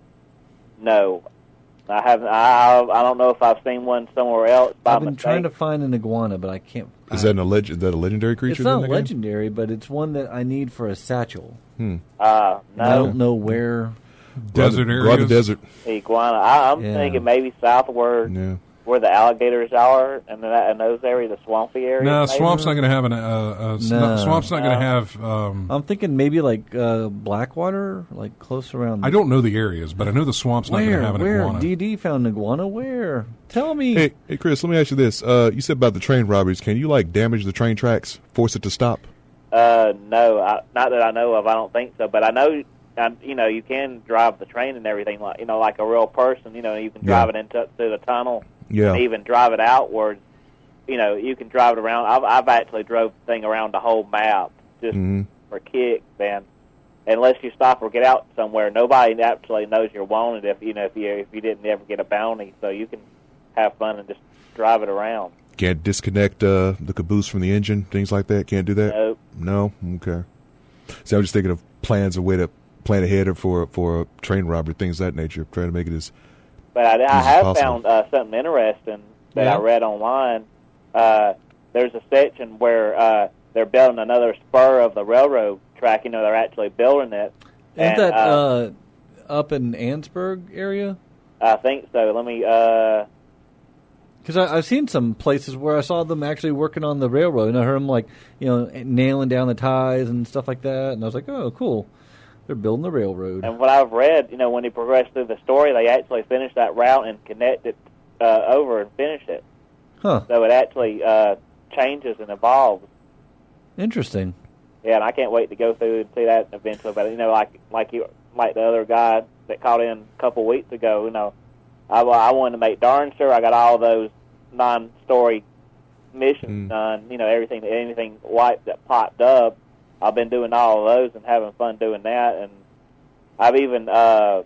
No, I haven't. I I don't know if I've seen one somewhere else by I've been mistake. trying to find an iguana, but I can't. Is I- that an alleg- is that a legendary creature? It's then, not that game? legendary, but it's one that I need for a satchel. Hmm. Uh, And I no, don't know where. Desert Go out- go out areas. the desert. iguana. I, I'm Yeah. thinking maybe southward Yeah. where the alligators are, and that in those areas, the swampy areas. No, maybe? swamp's not going to have an. Uh, uh, s- No. no, swamp's not going to No. have. Um, I'm thinking maybe like uh, Blackwater, like close around. I don't know the areas, but I know the swamp's not going Where? to have an Where? iguana. D D found an iguana. Where? Tell me. Hey, hey, Chris. Let me ask you this. Uh, you said about the train robberies. Can you like damage the train tracks, force it to stop? Uh, no, I, not that I know of. I don't think so. But I know, I, you know, you can drive the train and everything like, you know, like a real person. You know, you can drive Yeah. it into through the tunnel, Yeah. and even drive it outwards. You know, you can drive it around. I've, I've actually drove the thing around the whole map just Mhm. for kicks. And unless you stop or get out somewhere, nobody actually knows you're wanted. If you know, if you if you didn't ever get a bounty, so you can have fun and just drive it around. Can't disconnect uh, the caboose from the engine, things like that. Can't do that. Nope. No. Okay. See, I'm just thinking of plans, a way to plan ahead for for a train robbery, things of that nature. Trying to make it as But I, I Easy as have possible. found uh, something interesting that Yeah. I read online. Uh, there's a section where uh, they're building another spur of the railroad track. You know, they're actually building it. Isn't and, that uh, uh, up in Ansburg area? I think so. Let me. Uh, Because I've seen some places where I saw them actually working on the railroad, and I heard them like you know nailing down the ties and stuff like that, and I was like, oh, cool. They're building the railroad. and what I've read, you know, when they progress through the story, they actually finish that route and connect it uh, over and finish it. Huh. So it actually uh, changes and evolves. Interesting. Yeah, and I can't wait to go through and see that eventually. But you know, like like you, like the other guy that called in a couple weeks ago, you know, I, I wanted to make darn sure I got all those non-story missions Mm. done. You know, everything, anything white that popped up, I've been doing all of those and having fun doing that. And I've even uh,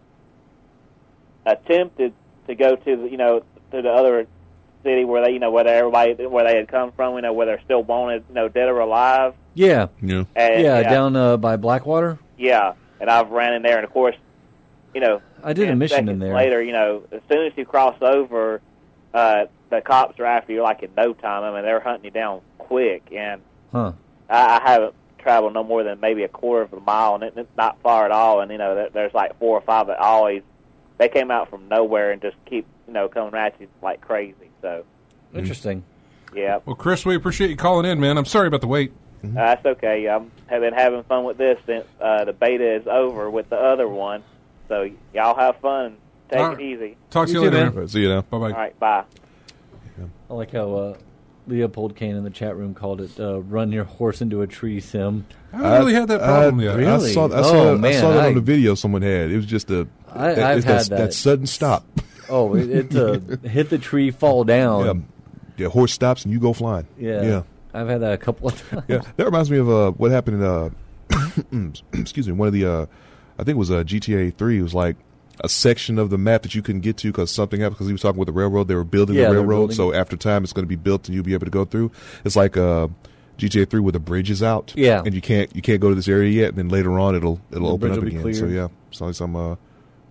attempted to go to the, you know, to the other city where they, you know, where they, everybody where they had come from, you know, where they're still wanted, you know, dead or alive. Yeah. you know. And, Yeah, down uh, by Blackwater. Yeah, and I've ran in there, and of course, you know, I did a ten mission in seconds there. Later, you know, as soon as you cross over, uh, the cops are after you like in no time. I mean, they're hunting you down quick, and Huh. I, I haven't travel no more than maybe a quarter of a mile, and it, it's not far at all. And you know, there, there's like four or five that always they came out from nowhere and just keep you know coming at you like crazy. So Interesting. yeah, Well, Chris, we appreciate you calling in, man. I'm sorry about the wait. uh, that's okay. I'm have been having fun with this since uh, the beta is over with the other one. So y'all have fun. Take All it right. easy. Talk to You you too, later, man. man. Right, see you now. Bye-bye. All right, bye. I like how uh, Leopold Kane in the chat room called it uh, "run your horse into a tree sim." I haven't really had that problem I, yet. I Really? saw, I Oh, saw, that, I man, saw that I- on the video someone had. It was just a I- that, I've it's had that, that. that sudden stop. Oh, it, it's a hit the tree, fall down. Yeah, yeah, horse stops and you go flying. Yeah. yeah, I've had that a couple of times. yeah. That reminds me of uh, what happened in uh, excuse me, one of the uh, I think it was uh, G T A three. It was like a section of the map that you couldn't get to because something happened because he was talking with the railroad. They were building Yeah, the they were railroad, building so it. after time it's going to be built and you'll be able to go through. It's like uh, G T A three where the bridge is out. Yeah. and you can't you can't go to this area yet, and then later on it'll it'll The open bridge up will be again. So cleared. yeah, so it's some uh,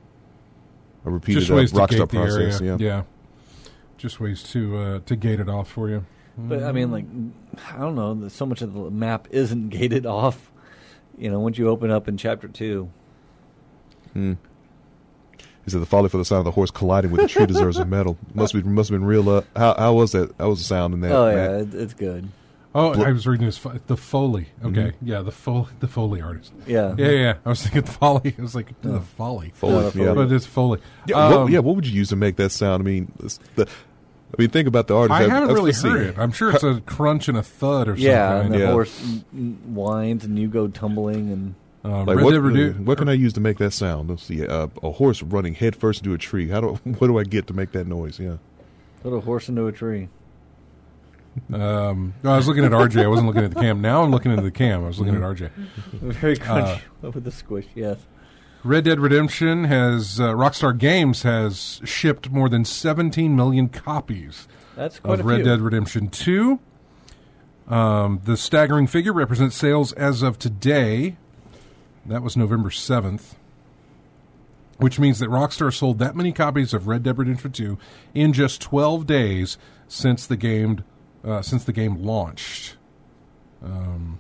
a repeated Just uh, ways to Rockstar gate the process. area. Yeah. Just ways to uh, to gate it off for you. But I mean, like, I don't know. there's So much of the map isn't gated off. You know, once you open up in chapter two. Hmm. He said the folly for the sound of the horse colliding with the tree deserves a medal. Must be must have been real. Uh, how how was that? How was the sound in that? Oh Matt? yeah, it, it's good. Oh, Bl- I was reading this. fo- The Foley. Okay, Mm-hmm. yeah, the Foley, the Foley artist. Yeah. Yeah, yeah. yeah. I was thinking the Foley. I was like the Foley. Foley, No, the yeah. Foley. But it's Foley. Yeah, Um, what, yeah. What would you use to make that sound? I mean, it's the, I mean, think about the artist. I haven't let's really see. heard it. I'm sure it's a crunch and a thud or something. Yeah, and the Yeah. horse n- n- whines and you go tumbling and Um, Like Red what, Dead Redu- what can I use to make that sound? Let's see. Uh, a horse running headfirst into a tree. How do what do I get to make that noise? Yeah. put a horse into a tree. Um, no, I was looking at R J. I wasn't looking at the cam. Now I'm looking into the cam. I was looking at R J. Very crunchy Uh, with the squish. Yes. Red Dead Redemption has uh, Rockstar Games has shipped more than seventeen million copies That's quite of a Red few. Dead Redemption two. Um, the staggering figure represents sales as of today. That was November seventh, which means that Rockstar sold that many copies of Red Dead Redemption two in just twelve days since the game uh, since the game launched. Um,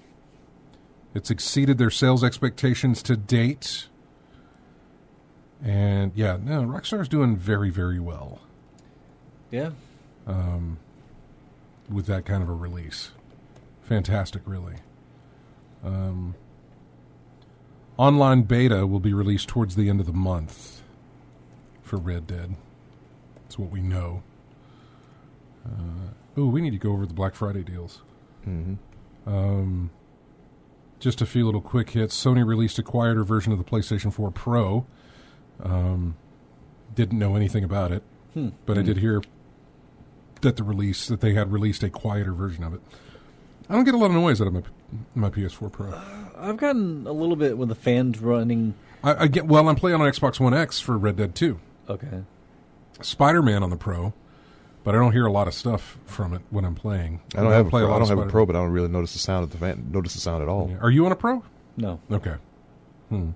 it's exceeded their sales expectations to date. And yeah, no, Rockstar's doing very, very well Yeah. um, with that kind of a release. Fantastic, really. Um, online beta will be released towards the end of the month for Red Dead. That's what we know. Uh, oh, we need to go over the Black Friday deals. Mm-hmm. Um, just a few little quick hits. Sony released a quieter version of the PlayStation four Pro. Um, didn't know anything about it, Hmm. but I did hear that the release that they had released a quieter version of it. I don't get a lot of noise out of my my P S four Pro. I've gotten a little bit with the fans running. I, I get well. I'm playing on Xbox One X for Red Dead two. Okay. Spider-Man on the Pro, but I don't hear a lot of stuff from it when I'm playing. I don't have a play pro, I lot don't of have a pro, but I don't really notice the sound of the fan. Notice the sound at all. Yeah. Are you on a Pro? No. Okay. Hmm.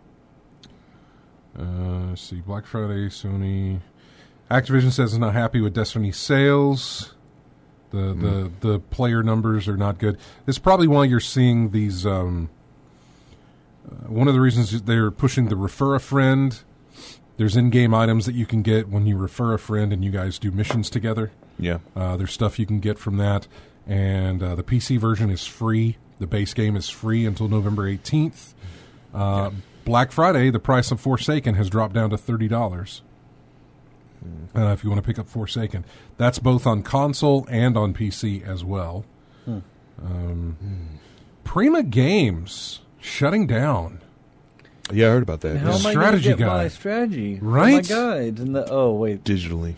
Uh, let's see. Black Friday, Sony. Activision says it's not happy with Destiny sales. The Mm. the the player numbers are not good. It's probably why you're seeing these. Um, uh, one of the reasons is they're pushing the refer a friend. There's in-game items that you can get when you refer a friend and you guys do missions together. Yeah. Uh, there's stuff you can get from that, and uh, the P C version is free. The base game is free until November eighteenth. Uh, Black Friday, the price of Forsaken has dropped down to thirty dollars. Uh, if you want to pick up Forsaken, that's both on console and on P C as well. Hmm. Um, Prima Games shutting down. Yeah, I heard about that. How Yeah. am I Strategy going to get guide. my strategy? from Right? My guides and the oh wait. Digitally.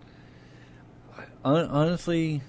Hon- honestly,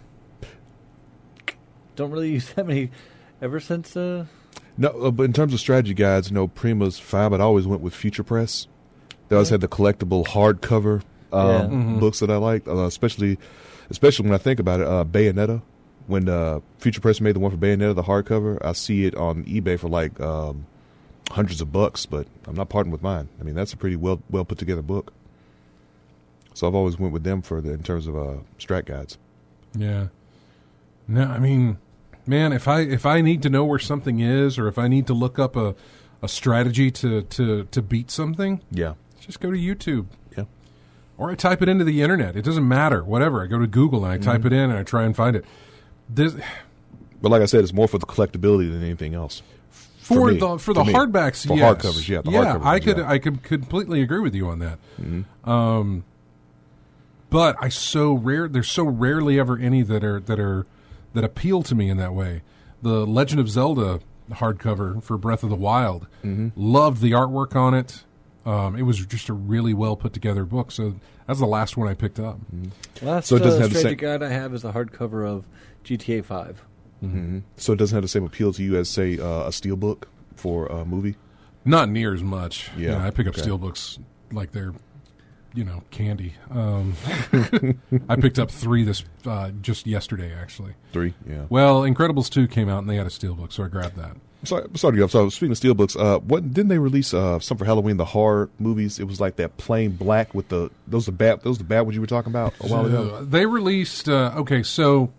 don't really use that many. Ever since uh, No, uh, but in terms of strategy guides, you know, Prima's fine, but I always went with Future Press. They always Yeah. had the collectible hardcover um, Yeah. Mhm. books that I liked, uh, especially especially when I think about it, uh, Bayonetta. When uh, Future Press made the one for Bayonetta, the hardcover, I see it on eBay for like um, hundreds of bucks, but I'm not parting with mine. I mean, that's a pretty well well put together book. So I've always went with them for the in terms of uh, strat guides. Yeah. No, I mean, Man, if I if I need to know where something is, or if I need to look up a, a strategy to, to, to beat something, Yeah. just go to YouTube. Yeah. Or I type it into the internet. It doesn't matter. Whatever. I go to Google and I type it in and I try and find it. This, But like I said, it's more for the collectability than anything else. for, For me. the for For the me. hardbacks, For yes. hardcovers, yeah, the yeah, hardcovers, I could yeah. I could completely agree with you on that. Mm-hmm. Um, but I so rare. There's so rarely ever any that are that are that appeal to me in that way. The Legend of Zelda hardcover for Breath of the Wild, Mm-hmm. loved the artwork on it. Um, it was just a really well put together book. So that's the last one I picked up. Last So it doesn't uh, have the strategy same- guide I have is the hardcover of G T A five. Mm-hmm. So it doesn't have the same appeal to you as, say, uh, a steelbook for a movie? Not near as much. Yeah, You know, I pick up okay. steelbooks like they're, you know, candy. Um, I picked up three this uh, just yesterday, actually. Three? Yeah. Well, Incredibles two came out and they had a steelbook, so I grabbed that. Sorry, sorry to get off. So speaking of steelbooks, uh, what didn't they release uh, some for Halloween? The horror movies. It was like that plain black with the those the bad those the bad ones you were talking about a while ago. Uh, they released. Uh, okay, so,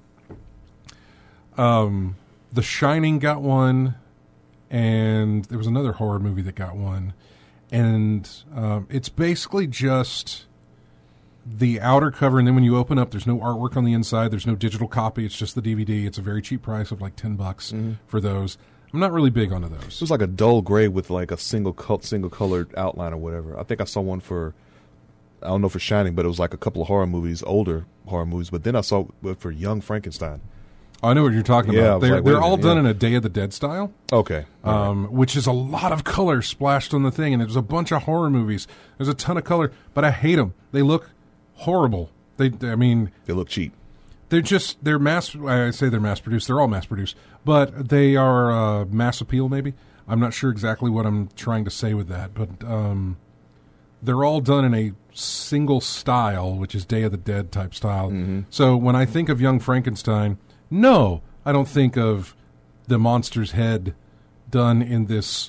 um, The Shining got one, and there was another horror movie that got one, and um, it's basically just the outer cover, and then when you open up, there's no artwork on the inside. There's no digital copy. It's just the D V D. It's a very cheap price of like ten bucks for those. I'm not really big onto It those. was like a dull gray with like a single col- single colored outline or whatever. I think I saw one for I don't know for Shining, but it was like a couple of horror movies, older horror movies. But then I saw it for Young Frankenstein. I know what you're talking Yeah, I about. was They're, like, wait a they're all minute, done yeah. in a Day of the Dead style. Okay, um, which is a lot of color splashed on the thing, and there's a bunch of horror movies. There's a ton of color, but I hate them. They look horrible. They, I mean, they look cheap. they're just they're mass. I say they're mass produced. They're all mass produced, but they are uh, mass appeal. Maybe I'm not sure exactly what I'm trying to say with that, but um, they're all done in a single style, which is Day of the Dead type style. So when I think of Young Frankenstein, no, I don't think of the monster's head done in this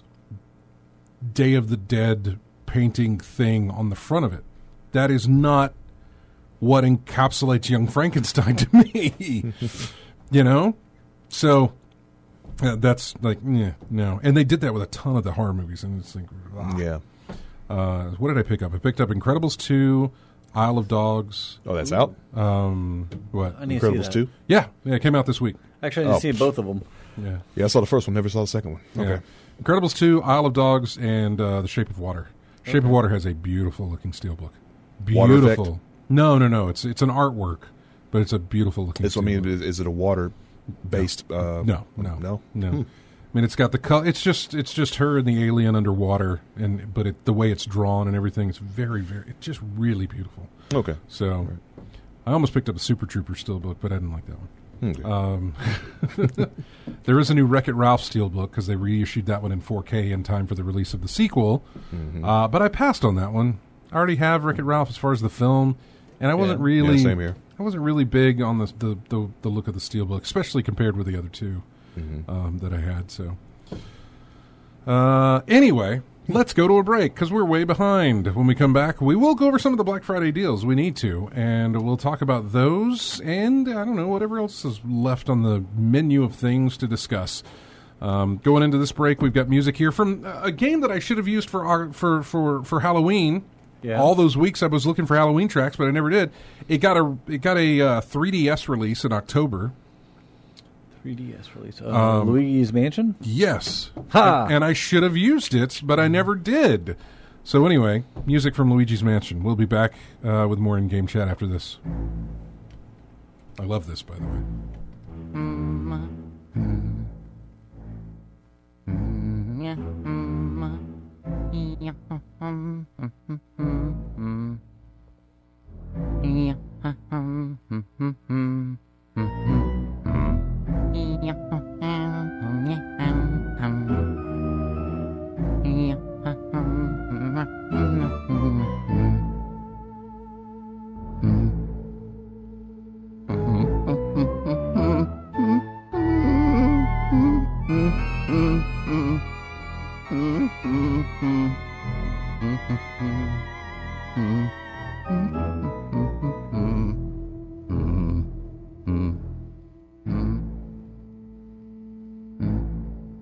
Day of the Dead painting thing on the front of it. That is not what encapsulates Young Frankenstein to me. You know? So uh, that's like, yeah, no. And they did that with a ton of the horror movies. And it's like, ah. Yeah. Uh, what did I pick up? I picked up Incredibles two, Isle of Dogs. Oh, that's out. Um, what? I need to see Incredibles that. two. Yeah, yeah, it came out this week. Actually, I need Oh, to see both of them. Yeah. Yeah, I saw the first one. Never saw the second one. Okay. Yeah. Incredibles two, Isle of Dogs, and uh, The Shape of Water. Shape of Water has a beautiful looking steelbook. Water Beautiful. effect? No, no, no. It's it's an artwork, but it's a beautiful looking. That's what I mean. steelbook. Is, is it a water based? Uh, No, no, no. no. Hmm. I mean, it's got the color. It's just it's just her and the alien underwater, and but it, the way it's drawn and everything, it's very very. It's just really beautiful. Okay. So, I almost picked up a Super Trooper steelbook, but I didn't like that one. Okay. Um, there is a new Wreck-It Ralph steelbook because they reissued that one in four K in time for the release of the sequel. Mm-hmm. Uh, but I passed on that one. I already have Wreck-It Ralph as far as the film, and I wasn't Yeah. really Yeah, same here. I wasn't really big on the the, the the look of the steelbook, especially compared with the other two Mm-hmm. um, that I had. So, uh, anyway. Let's go to a break because we're way behind. When we come back, we will go over some of the Black Friday deals. We need to, and we'll talk about those and, I don't know, whatever else is left on the menu of things to discuss. Um, going into this break, we've got music here from a game that I should have used for our, for, for, for Halloween. Yeah. All those weeks I was looking for Halloween tracks, but I never did. It got a it got a uh, three D S release in October. three D S release. Uh, Um, Luigi's Mansion? Yes. Ha! And, and I should have used it, but I never did. So anyway, music from Luigi's Mansion. We'll be back uh, with more in-game chat after this. I love this, by the way.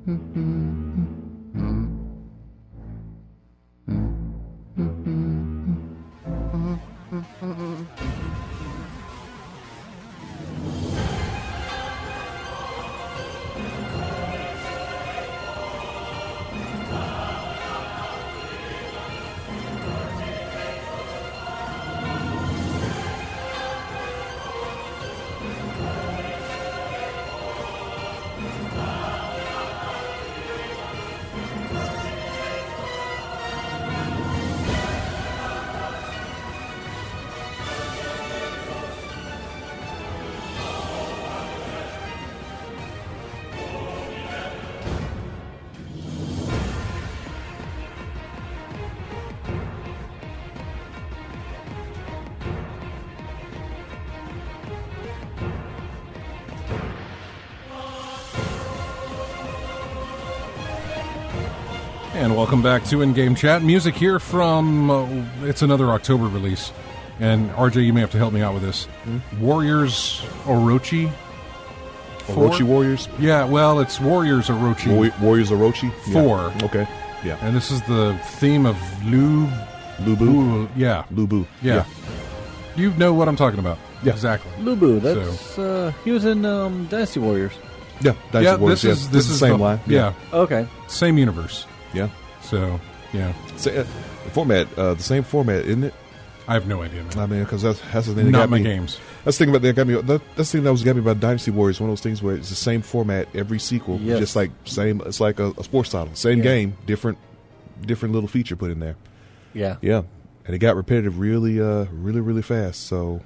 And welcome back to In-Game Chat. Music here from, uh, it's another October release. And R J, you may have to help me out with this. Hmm? Warriors Orochi four? Orochi Warriors? Yeah, well, it's Warriors Orochi. War- Warriors Orochi? four. Yeah. Okay, yeah. And this is the theme of Lu... Lubu? Yeah. Lubu. Yeah. yeah. You know what I'm talking about. Yeah. Exactly. Lubu, that's, so. uh, he was in um, Dynasty Warriors. Yeah, Dynasty yeah, Warriors. This is, yeah. this, this is the same the, line. Yeah. yeah. Okay. Same universe. Yeah. So, yeah. So, uh, the format, uh, the same format, isn't it? I have no idea, man. I mean, because that's, that's the thing that Not got my me. games. That's the thing about that got me. That, that's the thing that was got me about Dynasty Warriors. One of those things where it's the same format every sequel, Yes. just like same. It's like a, a sports title, same Yeah. game, different, different little feature put in there. Yeah. Yeah, and it got repetitive really, uh, really, really fast. So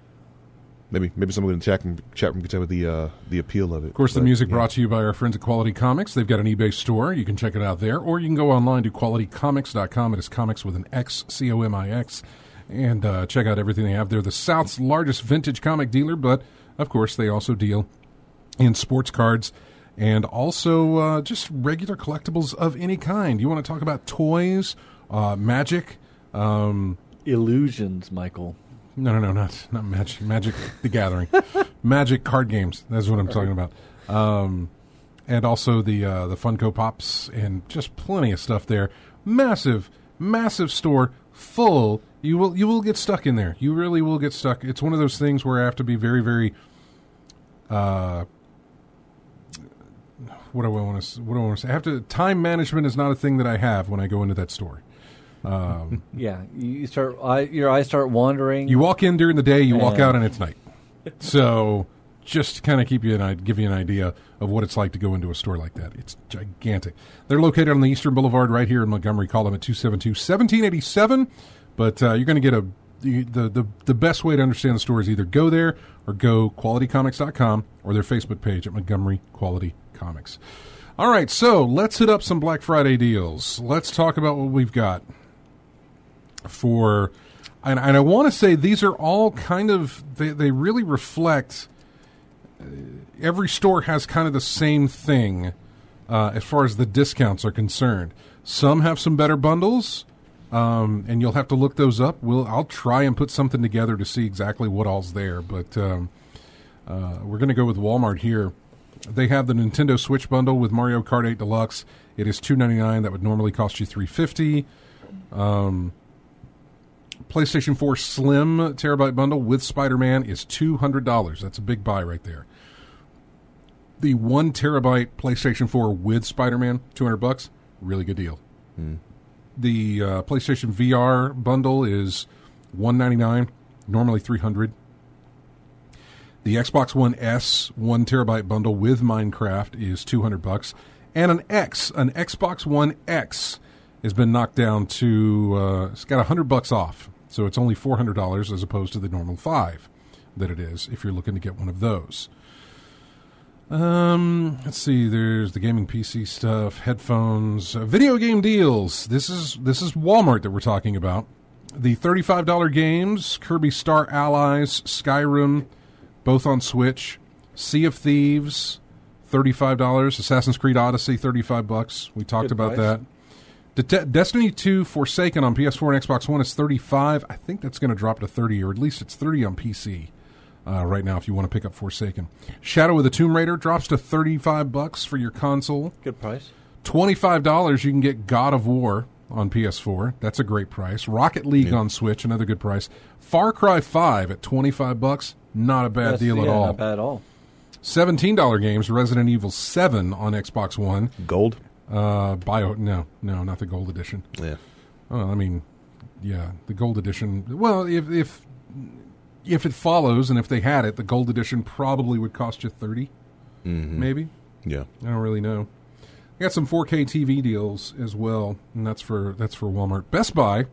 maybe, maybe someone in the chat room, chat room can tell me the uh, the appeal of it. Of course, the But, music yeah. brought to you by our friends at Quality Comics. They've got an eBay store. You can check it out there. Or you can go online to quality comics dot com. It is comics with an X, C O M I X. And uh, check out everything they have. They're the South's largest vintage comic dealer, but, of course, they also deal in sports cards and also uh, just regular collectibles of any kind. You want to talk about toys, uh, magic? Um, Illusions, Michael. No, no, no, not not Magic. Magic the Gathering. Magic card games. That's what I'm talking about. Um, and also the uh, the Funko Pops and just plenty of stuff there. Massive, massive store full. You will you will get stuck in there. You really will get stuck. It's one of those things where I have to be very, very. Uh, what do I want to? What do I want to say? I have to. Time management is not a thing that I have when I go into that store. Um, Yeah, you start. I, your eyes start wandering. You walk in during the day, you walk And- out, and it's night. So, just to kind of keep you an, give you an idea of what it's like to go into a store like that. It's gigantic. They're located on the Eastern Boulevard right here in Montgomery. Call them at two seven two, one seven eight seven. But uh, you're going to get a the, the the the best way to understand the store is either go there or go quality comics dot com or their Facebook page at Montgomery Quality Comics. All right, so let's hit up some Black Friday deals. Let's talk about what we've got for, and, and I want to say these are all kind of, they, they really reflect, uh, every store has kind of the same thing uh, as far as the discounts are concerned. Some have some better bundles, um, and you'll have to look those up. We'll, I'll try and put something together to see exactly what all's there, but um, uh, we're going to go with Walmart here. They have the Nintendo Switch bundle with Mario Kart eight Deluxe. It is two ninety-nine. That would normally cost you three fifty. Um, PlayStation four Slim terabyte bundle with Spider-Man is two hundred dollars. That's a big buy right there. The one terabyte PlayStation four with Spider-Man, two hundred bucks, really good deal. Mm. The uh, PlayStation V R bundle is one ninety-nine, normally three hundred. The Xbox One S one terabyte bundle with Minecraft is two hundred bucks, and an X, an Xbox One X, has been knocked down to uh, it's got one hundred bucks off, so it's only four hundred dollars as opposed to the normal five that it is if you're looking to get one of those. Um, let's see. There's the gaming P C stuff, headphones, uh, video game deals. This is this is Walmart that we're talking about. The thirty-five dollars games: Kirby Star Allies, Skyrim, both on Switch. Sea of Thieves, thirty-five dollars. Assassin's Creed Odyssey, thirty-five bucks. We talked Good about price. that. De- Destiny two Forsaken on P S four and Xbox One is thirty-five. I think that's going to drop to thirty, or at least it's thirty on P C. uh, right now if you want to pick up Forsaken. Shadow of the Tomb Raider drops to thirty-five bucks for your console. Good price. twenty-five dollars you can get God of War on P S four. That's a great price. Rocket League Yeah. on Switch, another good price. Far Cry five at twenty-five bucks, not a bad That's- deal at yeah, all. Not bad at all. seventeen dollars games, Resident Evil seven on Xbox One. Gold? Uh, Bio, no, no, not the Gold Edition. Yeah. Oh, I mean, yeah, the Gold Edition. Well, if if if it follows, and if they had it, the Gold Edition probably would cost you thirty, Mm-hmm. maybe. Yeah. I don't really know. I got some four K T V deals as well, and that's for that's for Walmart. Best Buy.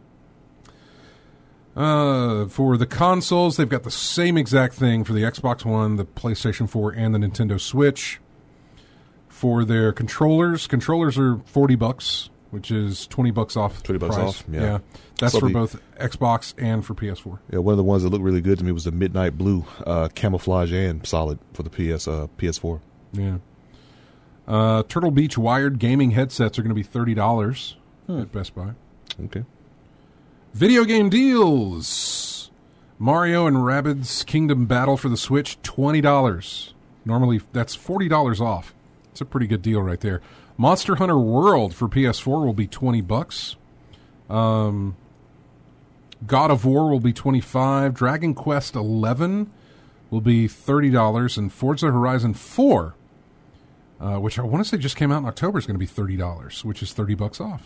Uh, for the consoles, they've got the same exact thing for the Xbox One, the PlayStation four, and the Nintendo Switch. For their controllers, controllers are forty bucks, which is twenty bucks off. twenty bucks price. off, yeah. That's So for the- both Xbox and for P S four. Yeah, one of the ones that looked really good to me was the Midnight Blue, uh, camouflage and solid for the P S uh, P S four. Yeah. Uh, Turtle Beach wired gaming headsets are going to be thirty dollars Hmm. at Best Buy. Okay. Video game deals. Mario and Rabbids Kingdom Battle for the Switch, twenty dollars. Normally, that's forty dollars off. It's a pretty good deal right there. Monster Hunter World for P S four will be twenty bucks. Um, God of War will be twenty-five. Dragon Quest eleven will be thirty dollars. And Forza Horizon four, uh, which I want to say just came out in October, is going to be thirty dollars, which is thirty bucks off.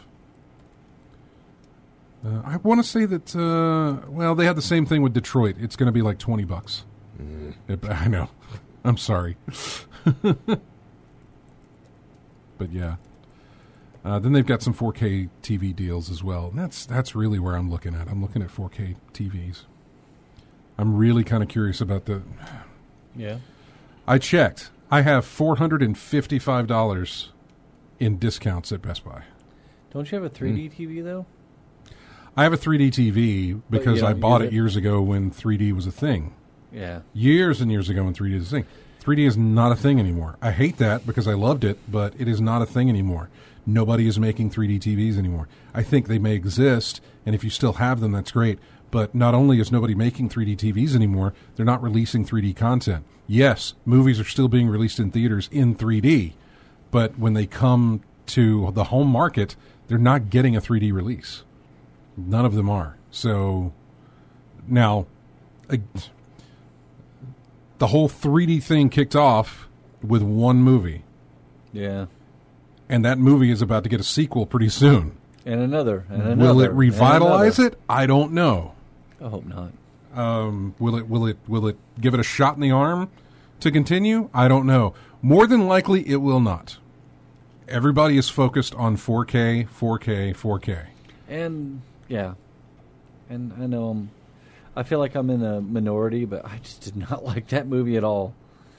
Uh, I want to say that, uh, well, they had the same thing with Detroit. It's going to be like twenty bucks. Mm. It- I know. I'm sorry. But yeah. Uh, then they've got some four K T V deals as well. And that's that's really where I'm looking at. I'm looking at four K T Vs. I'm really kind of curious about the... Yeah. I checked. I have four hundred fifty-five dollars in discounts at Best Buy. Don't you have a three D T V though? I have a three D T V because you I don't bought use it it? years ago when three D was a thing. Yeah. Years and years ago when three D was a thing. three D is not a thing anymore. I hate that because I loved it, but it is not a thing anymore. Nobody is making three D T Vs anymore. I think they may exist, and if you still have them, that's great. But not only is nobody making three D T Vs anymore, they're not releasing three D content. Yes, movies are still being released in theaters in three D, but when they come to the home market, they're not getting a three D release. None of them are. So now, uh, the whole three D thing kicked off with one movie, Yeah. and that movie is about to get a sequel pretty soon. And another. And another. Will it and revitalize another. it? I don't know. I hope not. Um, will it? Will it? Will it give it a shot in the arm to continue? I don't know. More than likely, it will not. Everybody is focused on four K, four K, four K. And yeah, and I know I'm. I feel like I'm in a minority, but I just did not like that movie at all.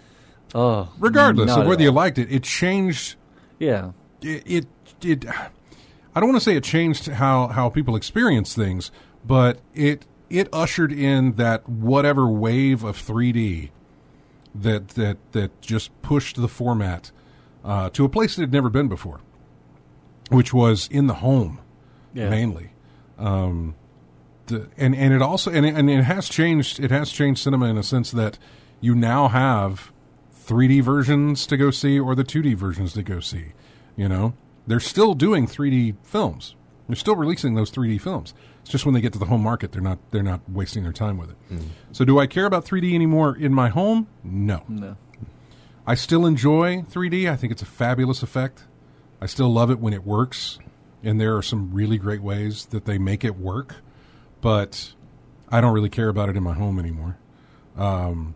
Oh, Regardless not of at whether you all. liked it, it changed. Yeah, It, it, it. I don't want to say it changed how how people experience things, but it it ushered in that whatever wave of three D that that that just pushed the format uh, to a place it had never been before, which was in the home. yeah. Mainly, um, the, and and it also and it, and it has changed. It has changed cinema in a sense that you now have three D versions to go see or the two D versions to go see. You know, they're still doing three D films. They're still releasing those three D films. It's just when they get to the home market, they're not they're not wasting their time with it. Mm. So, do I care about three D anymore in my home? No. No. I still enjoy three D. I think it's a fabulous effect. I still love it when it works, and there are some really great ways that they make it work, but I don't really care about it in my home anymore. Um,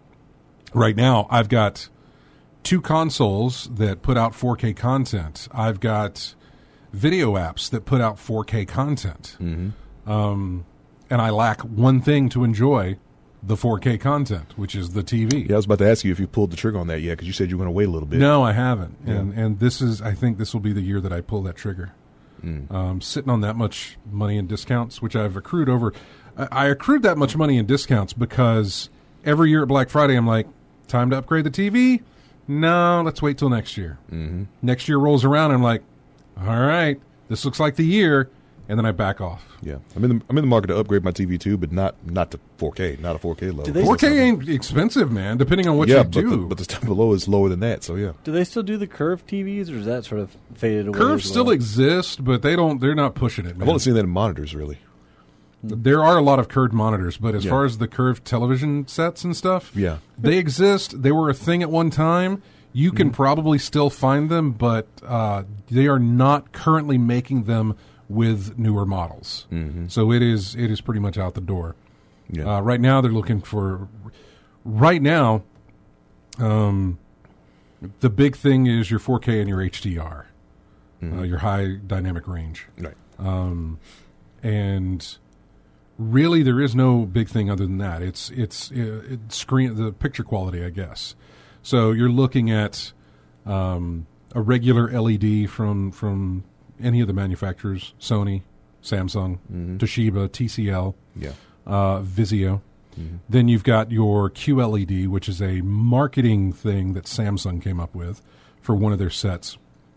right now, I've got two consoles that put out four K content. I've got video apps that put out four K content. Mm-hmm. Um, and I lack one thing to enjoy the four K content, which is the T V. Yeah, I was about to ask you if you pulled the trigger on that yet, because you said you were going to wait a little bit. No, I haven't. Yeah. And and this is, I think this will be the year that I pull that trigger. Mm. Um, sitting on that much money in discounts, which I've accrued over. I, I accrued that much money in discounts because every year at Black Friday, I'm like, time to upgrade the T V? No, let's wait till next year. Mm-hmm. Next year rolls around, I'm like, all right, this looks like the year. and then I back off. Yeah, I'm in the I'm in the market to upgrade my T V too, but not not to four K, not a four K level. Do they- four K ain't expensive, man. Depending on what yeah, you but do. the, but the step below is lower than that. So yeah, Do they still do the curved T Vs, or is that sort of faded away? Curves as still well? exist, but they don't. They're not pushing it. I've Man. only seen that in monitors really. There are a lot of curved monitors, but as Yeah. far as the curved television sets and stuff, Yeah. they exist. They were a thing at one time. You can probably still find them, but uh, they are not currently making them with newer models. Mm-hmm. So it is it is pretty much out the door. Yeah. Uh, right now, they're looking for. Right now, um, the big thing is your four K and your H D R, uh, your high dynamic range. Right. Um, and really, there is no big thing other than that. It's it's uh, it screen the picture quality, I guess. So you're looking at um, a regular L E D from from any of the manufacturers: Sony, Samsung, Toshiba, T C L, Yeah. uh, Vizio. Then you've got your Q L E D, which is a marketing thing that Samsung came up with for one of their sets.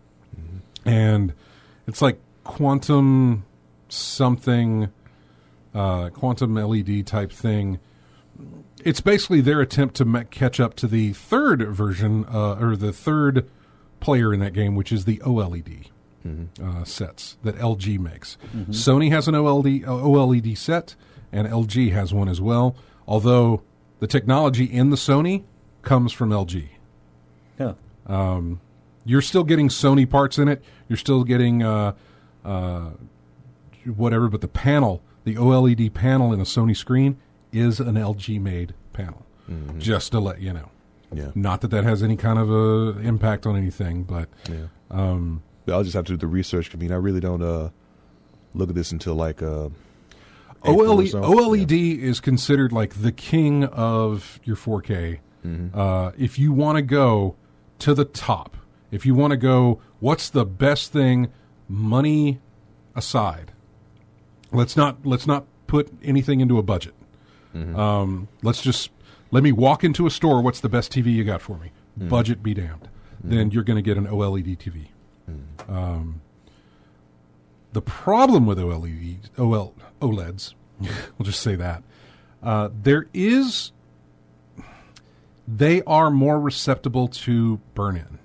And it's like quantum something, uh, quantum L E D type thing. It's basically their attempt to ma- catch up to the third version, uh, or the third player in that game, which is the O L E D uh, sets that L G makes. Sony has an O L E D, uh, O L E D set, and L G has one as well, although the technology in the Sony comes from L G. Yeah. You're still getting Sony parts in it. You're still getting uh, uh, whatever, but the panel, the O L E D panel in a Sony screen is an L G-made panel, just to let you know. Yeah. Not that that has any kind of a impact on anything, but Yeah. um, I'll just have to do the research. I mean, I really don't uh, look at this until like uh, O L April or E so. O L E D is considered like the king of your four K. Uh, if you want to go to the top, if you want to go, what's the best thing, money aside? Let's not let's not put anything into a budget. Um, let's just let me walk into a store. What's the best T V you got for me? Budget be damned. Then you're going to get an O L E D T V. Um, the problem with O L E D, O L, OLEDs, we'll just say that, uh, there is, they are more susceptible to burn-in.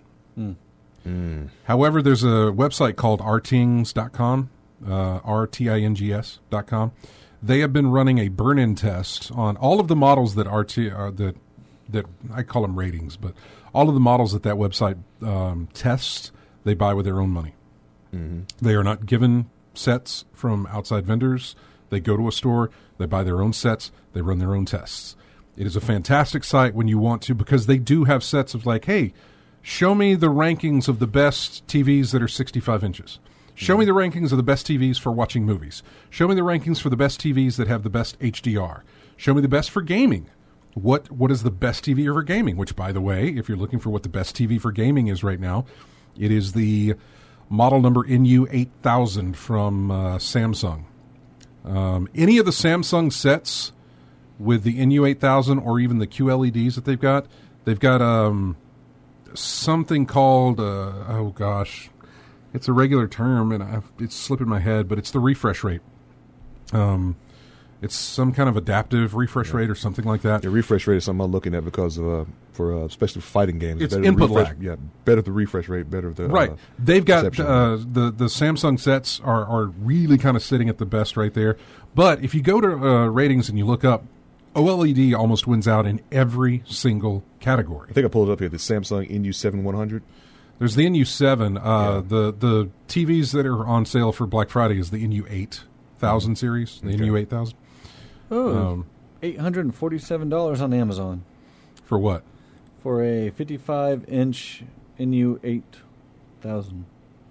However, there's a website called R Tings dot com, uh, R T I N G S dot com. They have been running a burn-in test on all of the models that R T, uh, that, that I call them ratings, but all of the models that that website um, tests, they buy with their own money. They are not given sets from outside vendors. They go to a store, they buy their own sets, they run their own tests. It is a fantastic site when you want to, because they do have sets of like, hey, show me the rankings of the best T Vs that are sixty-five inches. Show me the rankings of the best T Vs for watching movies. Show me the rankings for the best T Vs that have the best H D R. Show me the best for gaming. What What is the best T V for gaming? Which, by the way, if you're looking for what the best T V for gaming is right now, it is the model number N U eight thousand from uh, Samsung. Um, any of the Samsung sets with the N U eight thousand or even the Q L E Ds that they've got, they've got um, something called, uh, oh gosh, it's a regular term and I've, it's slipping my head, but it's the refresh rate. Um, it's some kind of adaptive refresh rate or something like that. The refresh rate is something I'm looking at because of uh, for uh, especially for fighting games. It's better the input refresh, lag. Yeah, better the refresh rate, better the Right. Uh, They've got reception. uh, the the Samsung sets are, are really kind of sitting at the best right there. But if you go to uh, ratings and you look up, O L E D almost wins out in every single category. I think I pulled it up here. The Samsung N U seven one hundred. There's the N U seven. Uh, Yeah. The the T Vs that are on sale for Black Friday is the N U eight thousand series, the Okay. N U eight thousand. Oh, Um, eight hundred and forty-seven dollars on Amazon for what? for a fifty-five inch N U eight thousand.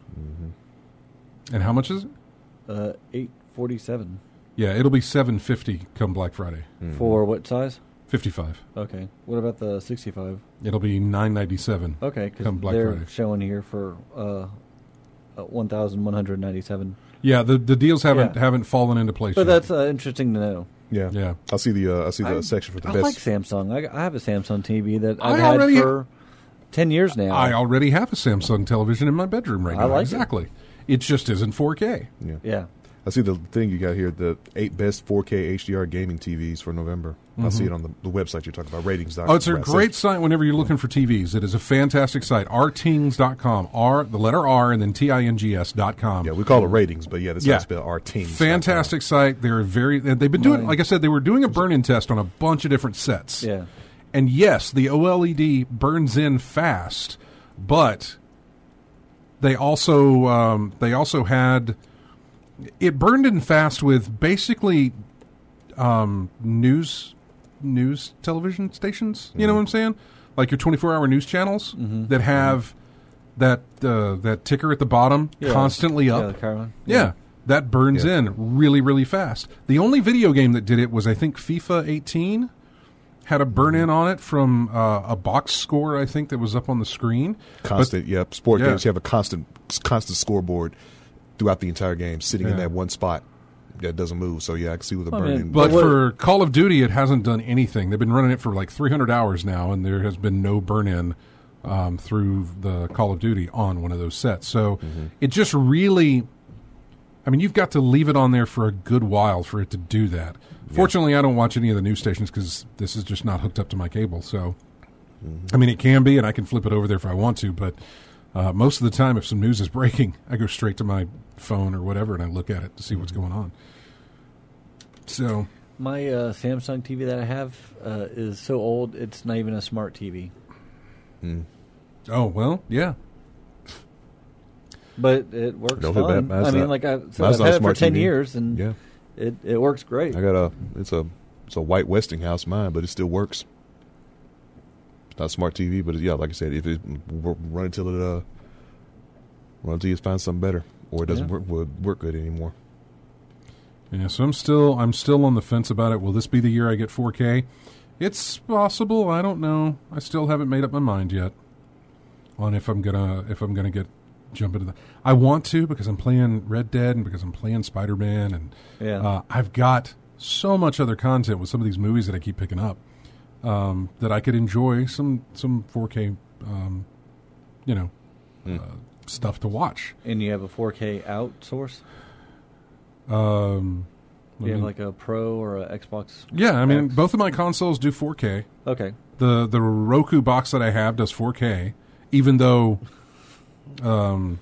And how much is it? Uh, eight forty-seven Yeah, it'll be seven fifty come Black Friday. for what size? fifty-five. Okay. What about the sixty-five? It'll be nine ninety-seven. Okay, Come because Black they're Friday. showing here for uh, uh, one thousand one hundred ninety-seven. Yeah, the the deals haven't Yeah. haven't fallen into place But yet. that's uh, interesting to know. Yeah, Yeah. I see the uh, I see the I- section for the I best. like Samsung. I, I have a Samsung T V that I I've had already- for ten years now. I already have a Samsung television in my bedroom right I now. like it. exactly. It. just isn't four K. yeah. yeah. I see the thing you got here, the eight best four K H D R gaming T Vs for November. Mm-hmm. I see it on the, the website you're talking about, ratings dot com. Oh, it's a great site whenever you're looking for T Vs. It is a fantastic site. R tings dot com. R, the letter R, and then T I N G S dot com. Yeah, we call it ratings, but yeah, that's yeah. how it's spelled, R tings. Fantastic site. They're very, they've been doing, like I said, they were doing a burn-in test on a bunch of different sets. Yeah. And yes, the OLED burns in fast, but they also um, they also had it burned in fast with basically um, news news television stations. You mm-hmm. know what I'm saying? Like your twenty-four hour news channels mm-hmm. that have that uh, that ticker at the bottom yeah. constantly up. Yeah, the yeah. yeah, that burns yeah. in really really fast. The only video game that did it was I think FIFA eighteen. Had a burn-in on it from uh, a box score, I think, that was up on the screen. Constant, but, yep. Sport yeah. games, you have a constant constant scoreboard throughout the entire game, sitting yeah. in that one spot that doesn't move. So, yeah, I can see with the I burn-in. mean, but what, for Call of Duty, it hasn't done anything. They've been running it for like three hundred hours now, and there has been no burn-in um, through the Call of Duty on one of those sets. So mm-hmm. it just really... I mean, you've got to leave it on there for a good while for it to do that. Yeah. Fortunately, I don't watch any of the news stations because this is just not hooked up to my cable. So, mm-hmm. I mean, it can be, and I can flip it over there if I want to. But uh, most of the time, if some news is breaking, I go straight to my phone or whatever, and I look at it to see what's going on. So, my uh, Samsung T V that I have uh, is so old, it's not even a smart T V. Mm. Oh, well, yeah. But it works Don't fine. Bad. I mean, not, like I, so I've had it for ten T V. Years, and yeah. it it works great. I got a it's a it's a white Westinghouse mine, but it still works. It's not a smart T V, but it, yeah, like I said, if it run until it uh run until you find something better, or it doesn't yeah. work work good anymore. Yeah, so I'm still I'm still on the fence about it. Will this be the year I get four K? It's possible. I don't know. I still haven't made up my mind yet on if I'm gonna if I'm gonna get. Jump into that. I want to because I'm playing Red Dead and because I'm playing Spider-Man and yeah. uh, I've got so much other content with some of these movies that I keep picking up um, that I could enjoy some some four K, um, you know, mm. uh, stuff to watch. And you have a four K out source? Um, do you have like a Pro or a Xbox? Yeah, I mean X? both of my consoles do four K. Okay. The the Roku box that I have does four K, even though. Um,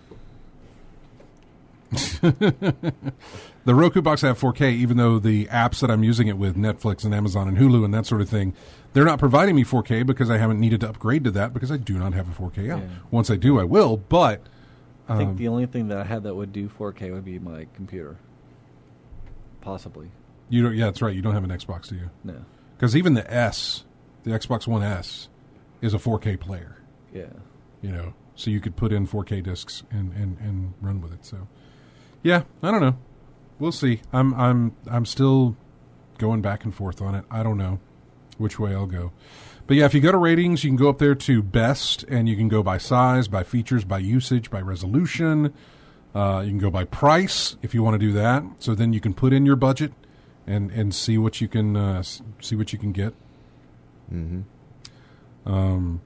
the Roku box I have four K, even though the apps that I'm using it with, Netflix and Amazon and Hulu and that sort of thing, they're not providing me four K because I haven't needed to upgrade to that because I do not have a four K out. Yeah. Once I do, I will, but... Um, I think the only thing that I have that would do four K would be my computer. Possibly. You don't, yeah, that's right. You don't have an Xbox, do you? No. Because even the S, the Xbox One S, is a four K player. Yeah. You know? So you could put in four K discs and, and, and run with it. So, yeah, I don't know. We'll see. I'm I'm I'm still going back and forth on it. I don't know which way I'll go. But yeah, if you go to ratings, you can go up there to best, and you can go by size, by features, by usage, by resolution. Uh, you can go by price if you want to do that. So then you can put in your budget and, and see what you can uh, see what you can get. Mm-hmm. Um.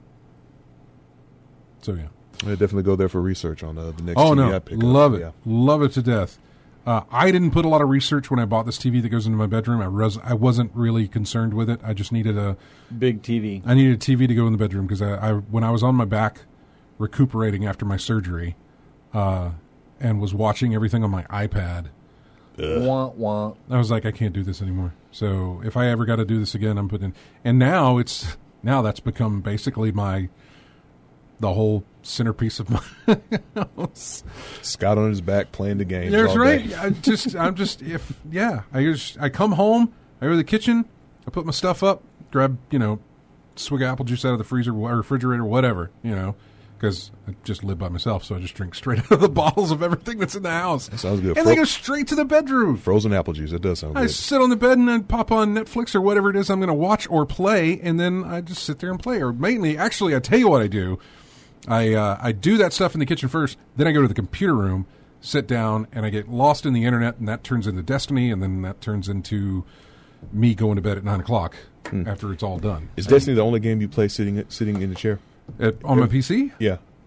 So yeah. I definitely go there for research on uh, the next oh, T V no. I pick Love up. it. Yeah. Love it to death. Uh, I didn't put a lot of research when I bought this T V that goes into my bedroom. I, res- I wasn't really concerned with it. I just needed a... Big T V. I needed a T V to go in the bedroom because I, I, when I was on my back recuperating after my surgery uh, and was watching everything on my iPad... Wah, wah. I was like, I can't do this anymore. So if I ever got to do this again, I'm putting... And now it's... Now that's become basically my... The whole centerpiece of my house. Scott on his back playing the game. That's right. I just, I'm just, if yeah, I just, I come home, I go to the kitchen, I put my stuff up, grab, you know, swig of apple juice out of the freezer or refrigerator, whatever, you know, because I just live by myself, so I just drink straight out of the bottles of everything that's in the house. That sounds good. And Fro- they go straight to the bedroom. Frozen apple juice. It does sound I good. I sit on the bed and I pop on Netflix or whatever it is I'm going to watch or play, and then I just sit there and play. Or mainly, actually, I tell you what I do. I uh, I do that stuff in the kitchen first, then I go to the computer room, sit down, and I get lost in the internet, and that turns into Destiny, and then that turns into me going to bed at nine o'clock hmm. after it's all done. Is Destiny the only game you play sitting sitting in the chair? At, on my P C? Yeah.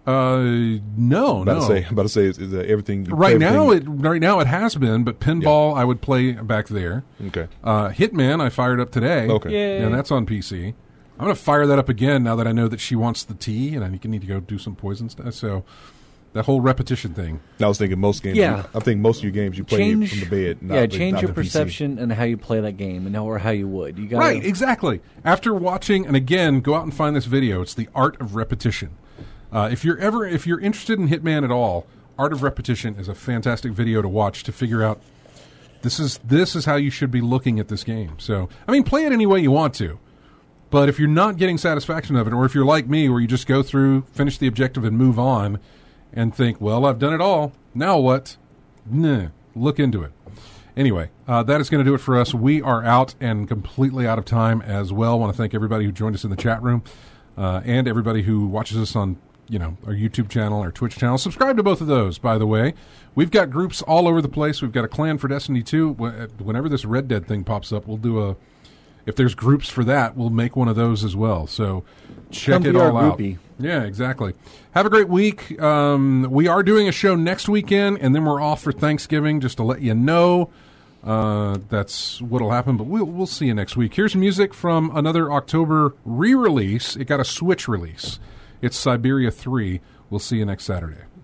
Uh, no, About no. to say, about to say, is, is uh, everything you Right play now, it everything- right now it has been, but pinball I would play back there. Okay. Uh, Hitman I fired up today. Okay. Yay. And that's on P C. I'm going to fire that up again now that I know that she wants the tea, and I need need to go do some poison stuff. So that whole repetition thing. I was thinking most games. Yeah. You, I think most of your games you play change from the bed. Not yeah, the- change not your the P C. perception and how you play that game, and how or how you would. You got Right, exactly. After watching, and again, go out and find this video. It's the art of repetition. Uh, if you're ever, if you're interested in Hitman at all, Art of Repetition is a fantastic video to watch to figure out this is this is how you should be looking at this game. So, I mean, play it any way you want to, but if you're not getting satisfaction of it, or if you're like me, where you just go through, finish the objective, and move on, and think, well, I've done it all. Now what? Nah, look into it. Anyway, uh, that is going to do it for us. We are out and completely out of time as well. I want to thank everybody who joined us in the chat room uh, and everybody who watches us on you know, our YouTube channel, our Twitch channel. Subscribe to both of those, by the way. We've got groups all over the place. We've got a clan for Destiny two. Whenever this Red Dead thing pops up, we'll do a... If there's groups for that, we'll make one of those as well. So check Come it be all our out. groupie. Yeah, exactly. Have a great week. Um, we are doing a show next weekend, and then we're off for Thanksgiving, just to let you know. Uh, that's what'll happen, but we'll, we'll see you next week. Here's music from another October re-release. It got a Switch release. It's Siberia three. We'll see you next Saturday.